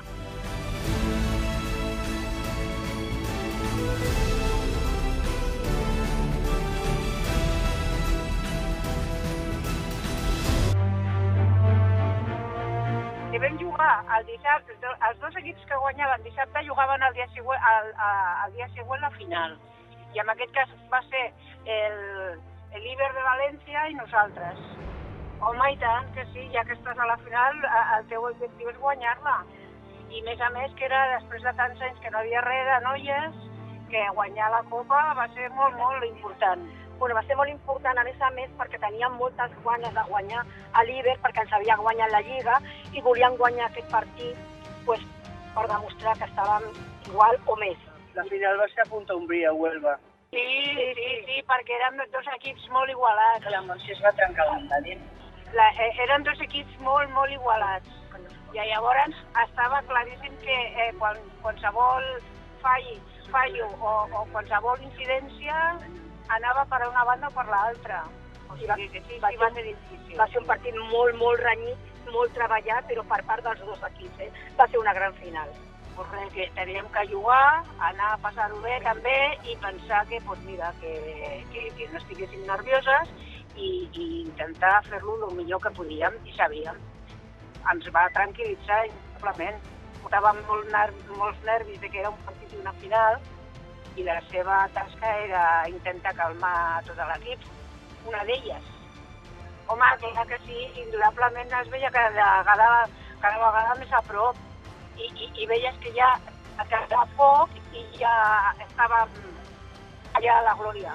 I vam jugar el dissabte, els dos equips que guanyaven dissabte jugaven el dia següent, el, el dia següent la final. I en aquest cas va ser el l'Iber de València i nosaltres. Home, i tant, que sí, ja que estàs a la final, el teu objectiu és guanyar-la. I més a més que era després de tants anys que no havia res de noies, que guanyar la Copa va ser molt, molt important. Bueno, va ser molt important, a més a més, perquè teníem moltes guanyes de guanyar a l'Iber, perquè ens havia guanyat la Lliga, i volíem guanyar aquest partit pues, per demostrar que estàvem igual o més. La final va ser a Punta Umbria, a Huelva. Sí, sí, sí, sí, perquè eren dos equips molt igualats. La Montse es va trencar l'endadent. La, eh, eren dos equips molt, molt igualats. I llavors estava claríssim que eh, quan, qualsevol fall, fallo o, o qualsevol incidència anava per una banda o per l'altra. O sigui que sí, sí, va ser difícil. Va ser un partit molt, molt renyit, molt treballat, però per part dels dos equips. Eh? Va ser una gran final. Pues res, que teníem que jugar, anar a passar-ho bé també i pensar que, pues mira, que, que, que no estiguéssim nervioses i, i intentar fer-lo el millor que podíem i sabíem. Ens va tranquil·litzar, simplement. Portàvem molt ner molts nervis de que era un partit i una final i la seva tasca era intentar calmar tot l'equip, una d'elles. Home, clar que sí, indudablement es veia cada vegada, cada vegada més a prop i, i, i veies que ja quedava poc i ja estàvem allà a la glòria.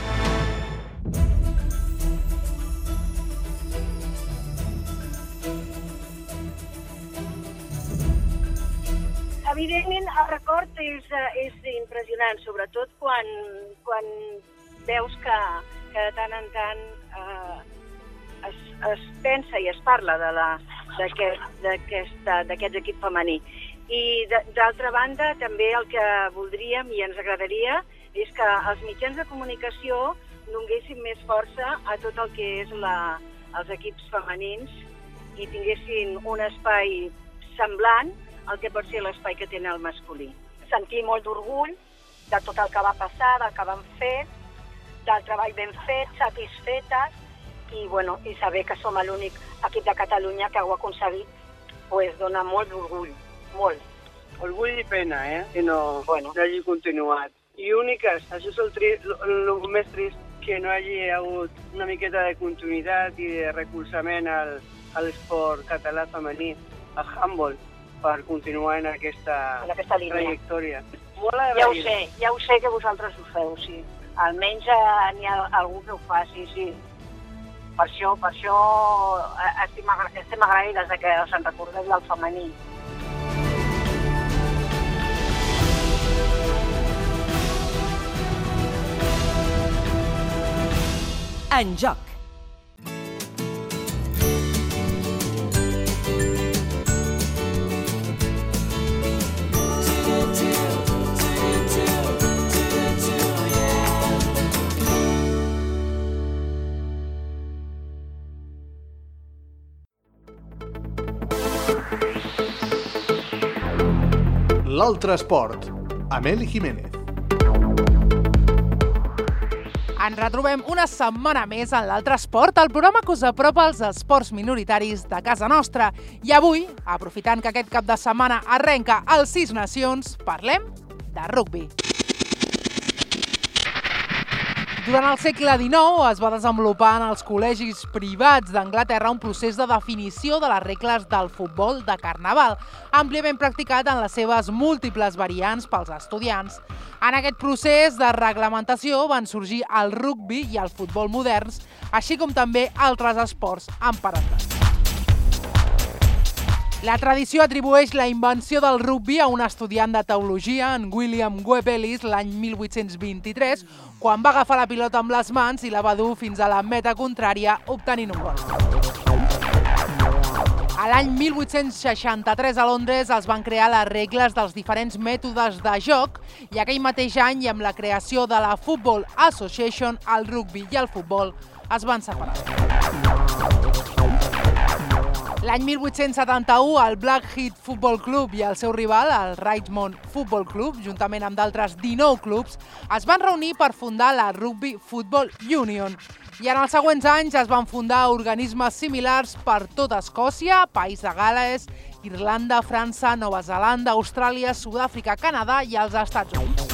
Evidentment, el record és, és impressionant, sobretot quan, quan veus que, que de tant en tant eh, es, es pensa i es parla d'aquests aquest, equip femení. I d'altra banda, també el que voldríem i ens agradaria és que els mitjans de comunicació donguessin més força a tot el que és la, els equips femenins i tinguessin un espai semblant el que pot ser l'espai que tenen el masculí. Sentir molt d'orgull de tot el que va passar, del que vam fer, del treball ben fet, satisfetes, i, bueno, i saber que som l'únic equip de Catalunya que ho ha aconseguit, pues, dona molt d'orgull, molt. Orgull i pena, eh? Que no, bueno. no hagi continuat. I úniques, això és el, tri el, el més trist, que no hagi hagut una miqueta de continuïtat i de recolzament al, a l'esport català femení, al handball, per continuar en aquesta, en aquesta trajectòria. Molt ja ho sé, ja ho sé que vosaltres ho feu, sí. Almenys eh, n'hi ha algú que ho faci, sí. Per això, per això eh, estem, agra estem agraïdes de que us en recordeu del femení. En joc. L'altre esport, amb Eli Jiménez. Ens retrobem una setmana més en l'Altre Esport, el programa que us apropa als esports minoritaris de casa nostra. I avui, aprofitant que aquest cap de setmana arrenca el Sis Nacions, parlem de rugbi. Durant el segle dinou es va desenvolupar en els col·legis privats d'Anglaterra un procés de definició de les regles del futbol de carnaval, àmpliament practicat en les seves múltiples variants pels estudiants. En aquest procés de reglamentació van sorgir el rugbi i el futbol moderns, així com també altres esports emparentats. La tradició atribueix la invenció del rugbi a un estudiant de teologia, en William Webb Ellis, l'any mil vuit-cents vint-i-tres, quan va agafar la pilota amb les mans i la va dur fins a la meta contrària, obtenint un gol. A l'any mil vuit-cents seixanta-tres a Londres es van crear les regles dels diferents mètodes de joc i aquell mateix any, amb la creació de la Football Association, el rugbi i el futbol es van separar. L'any mil vuit-cents setanta-u, el Blackheath Football Club i el seu rival, el Richmond Football Club, juntament amb d'altres dinou clubs, es van reunir per fundar la Rugby Football Union. I en els següents anys es van fundar organismes similars per tota Escòcia, País de Gal·les, Irlanda, França, Nova Zelanda, Austràlia, Sud-àfrica, Canadà i els Estats Units.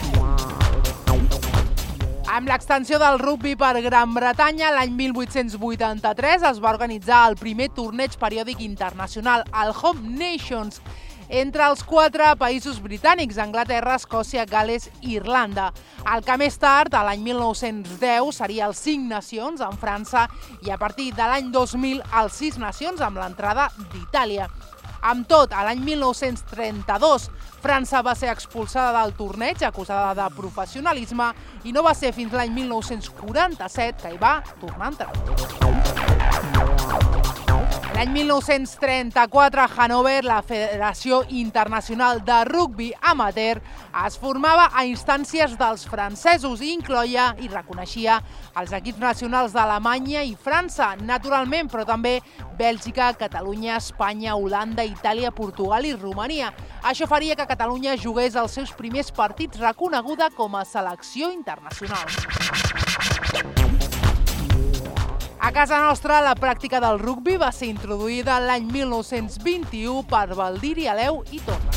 Amb l'extensió del rugbi per Gran Bretanya, l'any mil vuit-cents vuitanta-tres es va organitzar el primer torneig periòdic internacional, el Home Nations, entre els quatre països britànics, Anglaterra, Escòcia, Gal·les i Irlanda. El que més tard, a l'any mil nou-cents deu, seria el Cinc Nacions, en França, i a partir de l'any dos mil, el Sis Nacions, amb l'entrada d'Itàlia. Amb tot, a l'any mil nou-cents trenta-dos, França va ser expulsada del torneig acusada de professionalisme i no va ser fins l'any mil nou-cents quaranta-set que hi va tornar a entrar. L'any mil nou-cents trenta-quatre, a Hannover, la Federació Internacional de Rugbi Amateur es formava a instàncies dels francesos i incloïa i reconeixia els equips nacionals d'Alemanya i França, naturalment, però també Bèlgica, Catalunya, Espanya, Holanda, Itàlia, Portugal i Romania. Això faria que Catalunya jugués els seus primers partits reconeguda com a selecció internacional. A casa nostra, la pràctica del rugbi va ser introduïda l'any mil nou-cents vint-i-u per Baldiri Aleu i Torres.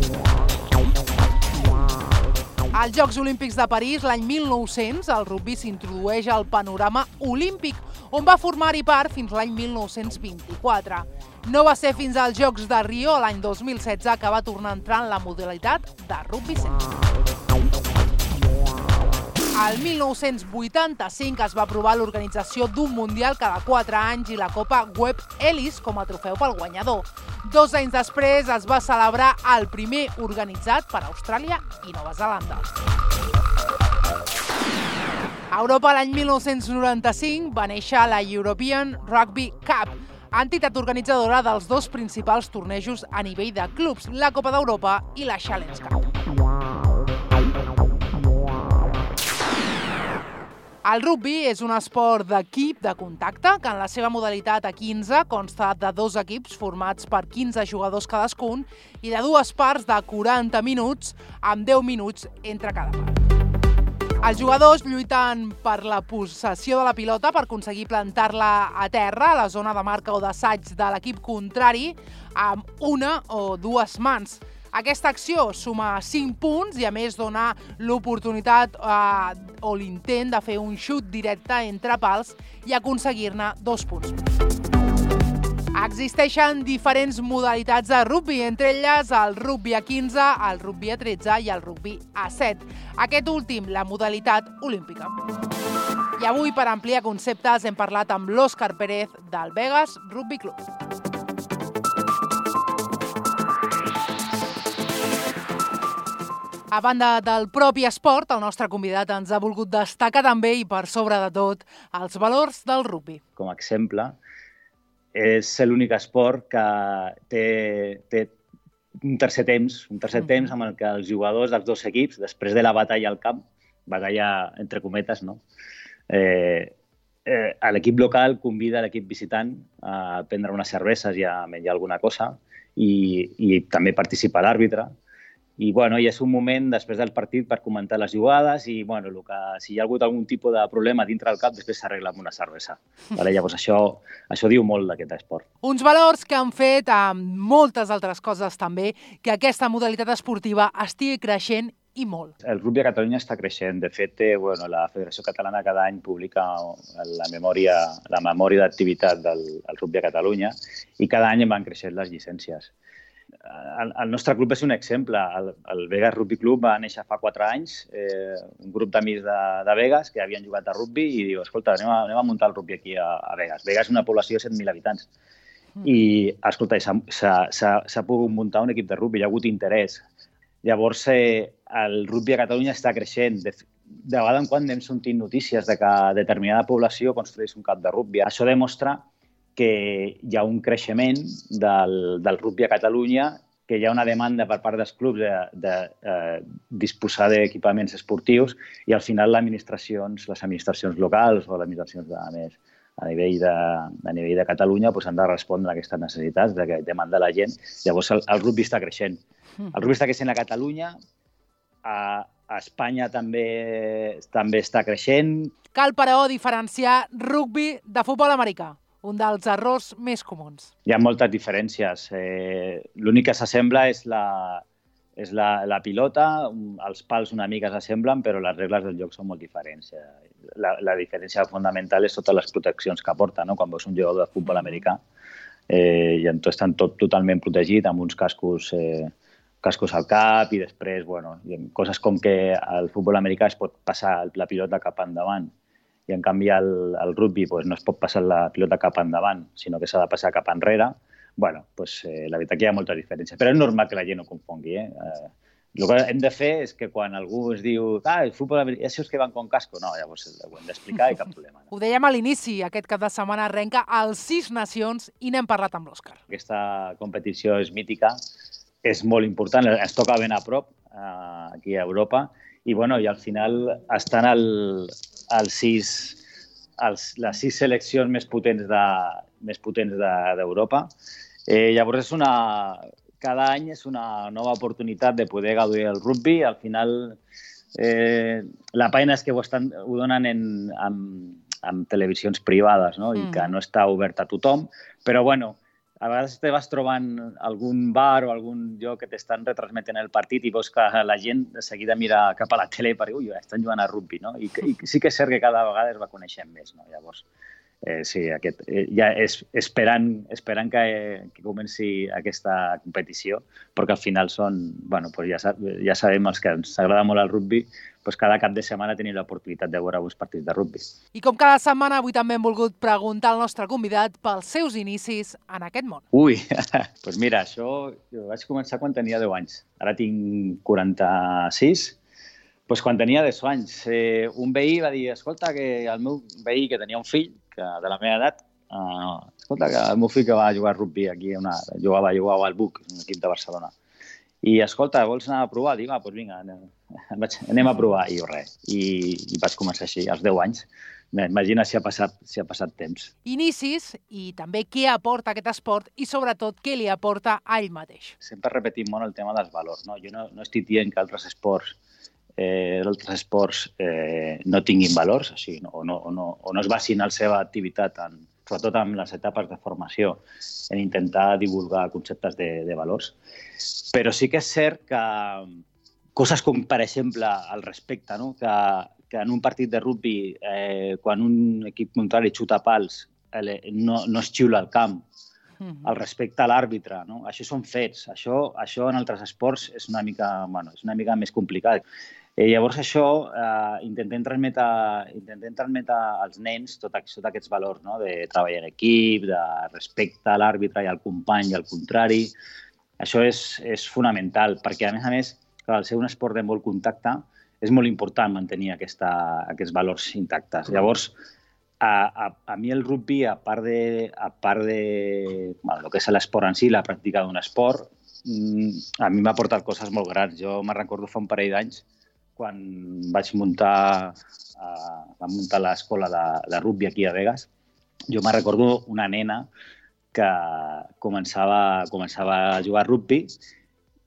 Als Jocs Olímpics de París, l'any mil nou-cents, el rugbi s'introdueix al panorama olímpic, on va formar-hi part fins l'any mil nou-cents vint-i-quatre. No va ser fins als Jocs de Rio, l'any dos mil setze, que va tornar a entrar en la modalitat de rugbi set. El mil nou-cents vuitanta-cinc es va aprovar l'organització d'un Mundial cada quatre anys i la Copa Webb Ellis com a trofeu pel guanyador. Dos anys després es va celebrar el primer organitzat per Austràlia i Nova Zelanda. A Europa, l'any mil nou-cents noranta-cinc, va néixer la European Rugby Cup, entitat organitzadora dels dos principals tornejos a nivell de clubs, la Copa d'Europa i la Challenge Cup. El rugbi és un esport d'equip de contacte que en la seva modalitat a quinze consta de dos equips formats per quinze jugadors cadascun i de dues parts de quaranta minuts amb deu minuts entre cada part. Els jugadors lluiten per la possessió de la pilota per aconseguir plantar-la a terra a la zona de marca o d'assaig de l'equip contrari amb una o dues mans. Aquesta acció suma cinc punts i a més dona l'oportunitat eh, o l'intent de fer un xut directe entre pals i aconseguir-ne dos punts. Existeixen diferents modalitats de rugbi, entre elles el rugbi a quinze, el rugbi a tretze i el rugbi a set. Aquest últim, la modalitat olímpica. I avui, per ampliar conceptes, hem parlat amb l'Òscar Pérez del Vegas Rugby Club. A banda del propi esport, el nostre convidat ens ha volgut destacar també i per sobre de tot els valors del rugbi. Com a exemple, és l'únic esport que té, té un tercer temps, un tercer mm. temps amb el que els jugadors dels dos equips, després de la batalla al camp, batalla entre cometes, no? Eh, eh, l'equip local convida l'equip visitant a prendre unes cerveses i a menjar alguna cosa i, i també participa l'àrbitre. I, bueno, i és un moment després del partit per comentar les jugades i, bueno, el que, si hi ha hagut algun tipus de problema dintre del camp, després s'arregla amb una cervesa. Vale? Llavors, això, això diu molt d'aquest esport. Uns valors que han fet, amb moltes altres coses també, que aquesta modalitat esportiva estigui creixent i molt. El rugby a Catalunya està creixent. De fet, eh, bueno, la Federació Catalana cada any publica la memòria, la memòria d'activitat del, del rugby a Catalunya i cada any van creixent les llicències. El, el nostre club és un exemple. El, el Vegas Rugby Club va néixer fa quatre anys, eh, un grup d'amics de, de Vegas que havien jugat a rugby i diu, escolta, anem a, anem a muntar el rugby aquí a, a Vegas. Vegas és una població de set mil habitants. I, escolta, s'ha pogut muntar un equip de rugby, hi ha hagut interès. Llavors, eh, el rugby a Catalunya està creixent. De, de vegades en quan anem sentint notícies de que determinada població construeix un camp de rugby. Això demostra que hi ha un creixement del, del rugby a Catalunya, que hi ha una demanda per part dels clubs de, de eh, disposar d'equipaments esportius i al final les administracions, les administracions locals o les administracions de, a més, a nivell de, a nivell de Catalunya pues, han de respondre a aquestes necessitats de que demanda la gent. Llavors el, el rugby està creixent. El rugby està creixent a Catalunya, a, a Espanya també, també està creixent. Cal, però, diferenciar rugby de futbol americà, un dels errors més comuns. Hi ha moltes diferències. Eh, L'únic que s'assembla és, la, és la, la pilota, els pals una mica s'assemblen, però les regles del joc són molt diferents. La, la diferència fundamental és totes les proteccions que porta, no? Quan veus un jugador de futbol americà, eh, i entonces estan tot totalment protegit amb uns cascos, eh, cascos al cap i després, bueno, coses com que al futbol americà es pot passar la pilota cap endavant i en canvi el, el rugby pues, no es pot passar la pilota cap endavant, sinó que s'ha de passar cap enrere. Bueno, pues, eh, la veritat que hi ha molta diferència, però és normal que la gent no confongui. Eh? Eh, el que hem de fer és que quan algú es diu ah, el futbol americà, això és que van con casco, no, llavors ho hem d'explicar i cap problema. No? Ho dèiem a l'inici, aquest cap de setmana arrenca als Sis Nacions i n'hem parlat amb l'Òscar. Aquesta competició és mítica, és molt important, ens toca ben a prop eh, aquí a Europa i, bueno, i al final estan el, els sis, els, les sis seleccions més potents de, més potents d'Europa. De, eh, llavors, és una, cada any és una nova oportunitat de poder gaudir el rugby. Al final, eh, la pena és que ho, estan, ho donen en, amb, amb televisions privades, no? I mm. que no està obert a tothom. Però, bueno, a vegades te vas trobant algun bar o algun lloc que t'estan retransmetent el partit i veus que la gent de seguida mira cap a la tele i diu, ui, estan jugant a rugby, no? I, i sí que és cert que cada vegada es va coneixent més, no? Llavors, eh, sí, aquest, eh, ja és esperant, esperant que, que comenci aquesta competició, perquè al final són, bueno, pues ja, ja sabem els que ens agrada molt el rugby, pues cada cap de setmana tenim l'oportunitat de veure uns partits de rugby. I com cada setmana, avui també hem volgut preguntar al nostre convidat pels seus inicis en aquest món. Ui, doncs pues mira, això jo vaig començar quan tenia deu anys. Ara tinc quaranta-sis. Pues quan tenia deu anys, eh, un veí va dir, escolta, que el meu veí que tenia un fill que de la meva edat, uh, escolta, que el meu fill que va jugar a rugby aquí, una, jugava, jugava al Buc, un equip de Barcelona. I, escolta, vols anar a provar? Dic, va, doncs vinga, anem, anem a provar. I res, i, i vaig començar així, als deu anys. Imagina si ha passat, si ha passat temps. Inicis i també què aporta aquest esport i, sobretot, què li aporta a ell mateix. Sempre repetim molt el tema dels valors. No? Jo no, no estic dient que altres esports, eh, altres esports eh, no tinguin valors, així, no? O, no, o, no, o no es basin en la seva activitat, en, sobretot en les etapes de formació, en intentar divulgar conceptes de, de valors. Però sí que és cert que coses com, per exemple, el respecte, no? que, que en un partit de rugby, eh, quan un equip contrari xuta pals, eh, no, no es xiula al camp, el respecte a l'àrbitre, no? Això són fets. Això, això en altres esports és una mica, bueno, és una mica més complicat. Eh, llavors això eh, intentem, transmetre, intentem transmetre als nens tots tot aquests valors, no? De treballar en equip, de respecte a l'àrbitre i al company i al contrari. Això és, és fonamental perquè, a més a més, al ser un esport de molt contacte, és molt important mantenir aquesta, aquests valors intactes. Llavors, a, a, a mi el rugby, a part de, a part de bueno, el que és l'esport en si, la pràctica d'un esport, a mi m'ha portat coses molt grans. Jo me'n recordo fa un parell d'anys, quan vaig muntar, uh, vam muntar l'escola de, de rugby aquí a Vegas, jo me'n recordo una nena que començava, començava a jugar a rugby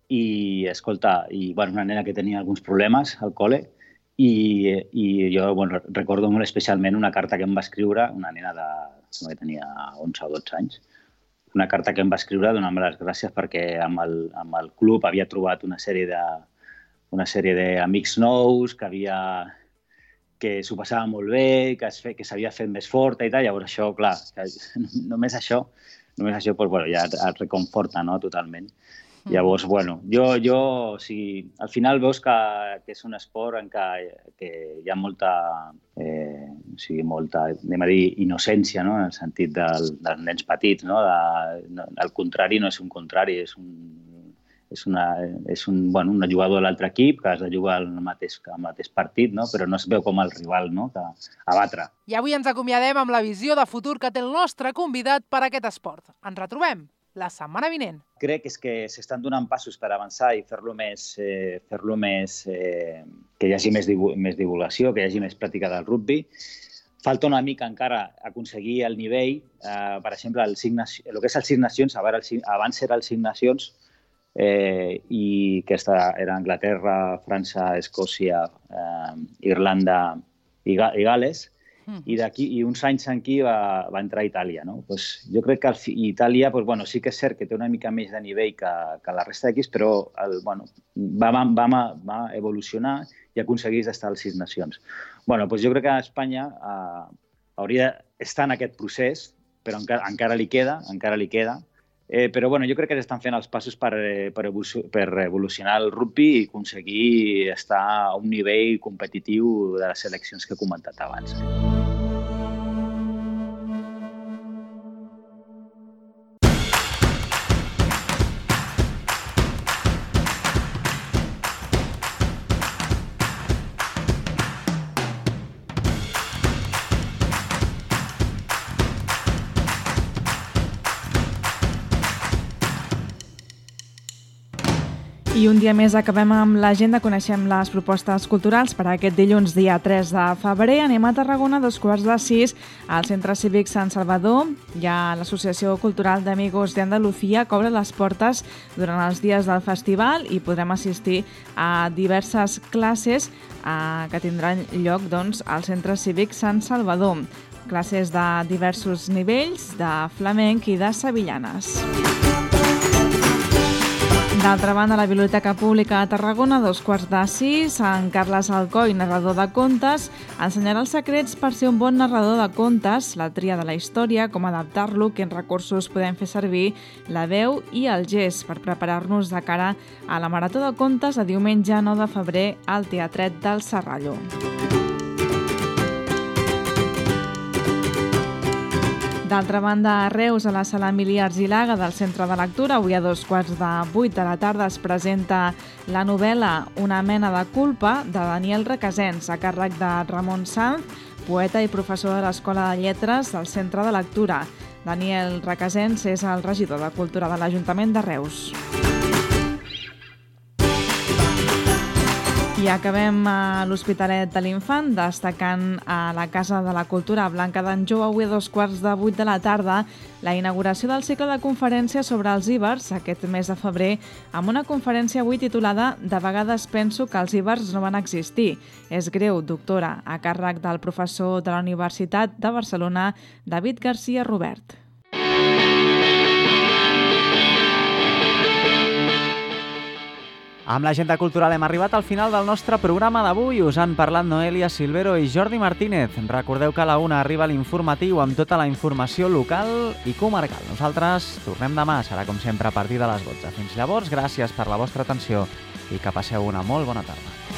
i, escolta, i, bueno, una nena que tenia alguns problemes al col·le i, i jo bueno, recordo molt especialment una carta que em va escriure, una nena de, que tenia onze o dotze anys, una carta que em va escriure donant-me les gràcies perquè amb el, amb el club havia trobat una sèrie de una sèrie d'amics nous, que havia que s'ho passava molt bé, que s'havia fet més forta i tal. Llavors això, clar, que només això, només això pues, bueno, ja et reconforta, no?, totalment. Llavors, bueno, jo, jo o sigui, al final veus que, que és un esport en què que hi ha molta, eh, o sigui, molta, anem a dir, innocència, no?, en el sentit del, dels nens petits, no? De, no? Al contrari, no és un contrari, és un, és una, és un, bueno, un jugador de l'altre equip que has de jugar al mateix, al mateix partit, no? Però no es veu com el rival, no?, que a batre. I avui ens acomiadem amb la visió de futur que té el nostre convidat per a aquest esport. Ens retrobem la setmana vinent. Crec que és que s'estan donant passos per avançar i fer-lo més, eh, fer-lo més eh, que hi hagi més, més divulgació, que hi hagi més pràctica del rugby. Falta una mica encara aconseguir el nivell, eh, per exemple, el, cinc, el que és el Sis Nacions, abans era el Cinc Nacions, eh, i que era Anglaterra, França, Escòcia, eh, Irlanda i, Ga i Gales, i d'aquí i uns anys aquí va, va entrar Itàlia, no? Pues jo crec que Itàlia, pues, bueno, sí que és cert que té una mica més de nivell que, que la resta d'equips, però el, bueno, va, va, va evolucionar i aconsegueix estar als Sis Nacions. Bueno, pues jo crec que Espanya eh, hauria d'estar en aquest procés, però encara, encara li queda, encara li queda. Eh, però bueno, jo crec que s'estan fent els passos per, per, per evolucionar el rugby i aconseguir estar a un nivell competitiu de les seleccions que he comentat abans. I un dia més acabem amb l'agenda, coneixem les propostes culturals per a aquest dilluns, dia tres de febrer. Anem a Tarragona, dos quarts de sis, al Centre Cívic Sant Salvador. Hi ha l'Associació Cultural d'Amigos de Andalucía, que obre les portes durant els dies del festival i podrem assistir a diverses classes eh, que tindran lloc doncs, al Centre Cívic Sant Salvador. Classes de diversos nivells, de flamenc i de sevillanes. D'altra banda, a la Biblioteca Pública de Tarragona, dos quarts de sis, en Carles Alcoi, narrador de contes, ensenyarà els secrets per ser un bon narrador de contes, la tria de la història, com adaptar-lo, quins recursos podem fer servir, la veu i el gest per preparar-nos de cara a la Marató de Contes a diumenge nou de febrer al Teatret del Serralló. D'altra banda, a Reus, a la Sala Emili Argilaga del Centre de Lectura, avui a dos quarts de vuit de la tarda es presenta la novel·la Una mena de culpa, de Daniel Requesens, a càrrec de Ramon Sanz, poeta i professor de l'Escola de Lletres del Centre de Lectura. Daniel Requesens és el regidor de Cultura de l'Ajuntament de Reus. I acabem a l'Hospitalet de l'Infant, destacant a la Casa de la Cultura Blanca d'Anjou, avui a dos quarts de vuit de la tarda, la inauguració del cicle de conferències sobre els ibers aquest mes de febrer, amb una conferència avui titulada "De vegades penso que els ibers no van existir". És greu, doctora, a càrrec del professor de la Universitat de Barcelona, David García Robert. Amb l'agenda cultural hem arribat al final del nostre programa d'avui. Us han parlat Noelia Silvero i Jordi Martínez. Recordeu que a la una arriba l'informatiu amb tota la informació local i comarcal. Nosaltres tornem demà, serà com sempre a partir de les dotze. Fins llavors, gràcies per la vostra atenció i que passeu una molt bona tarda.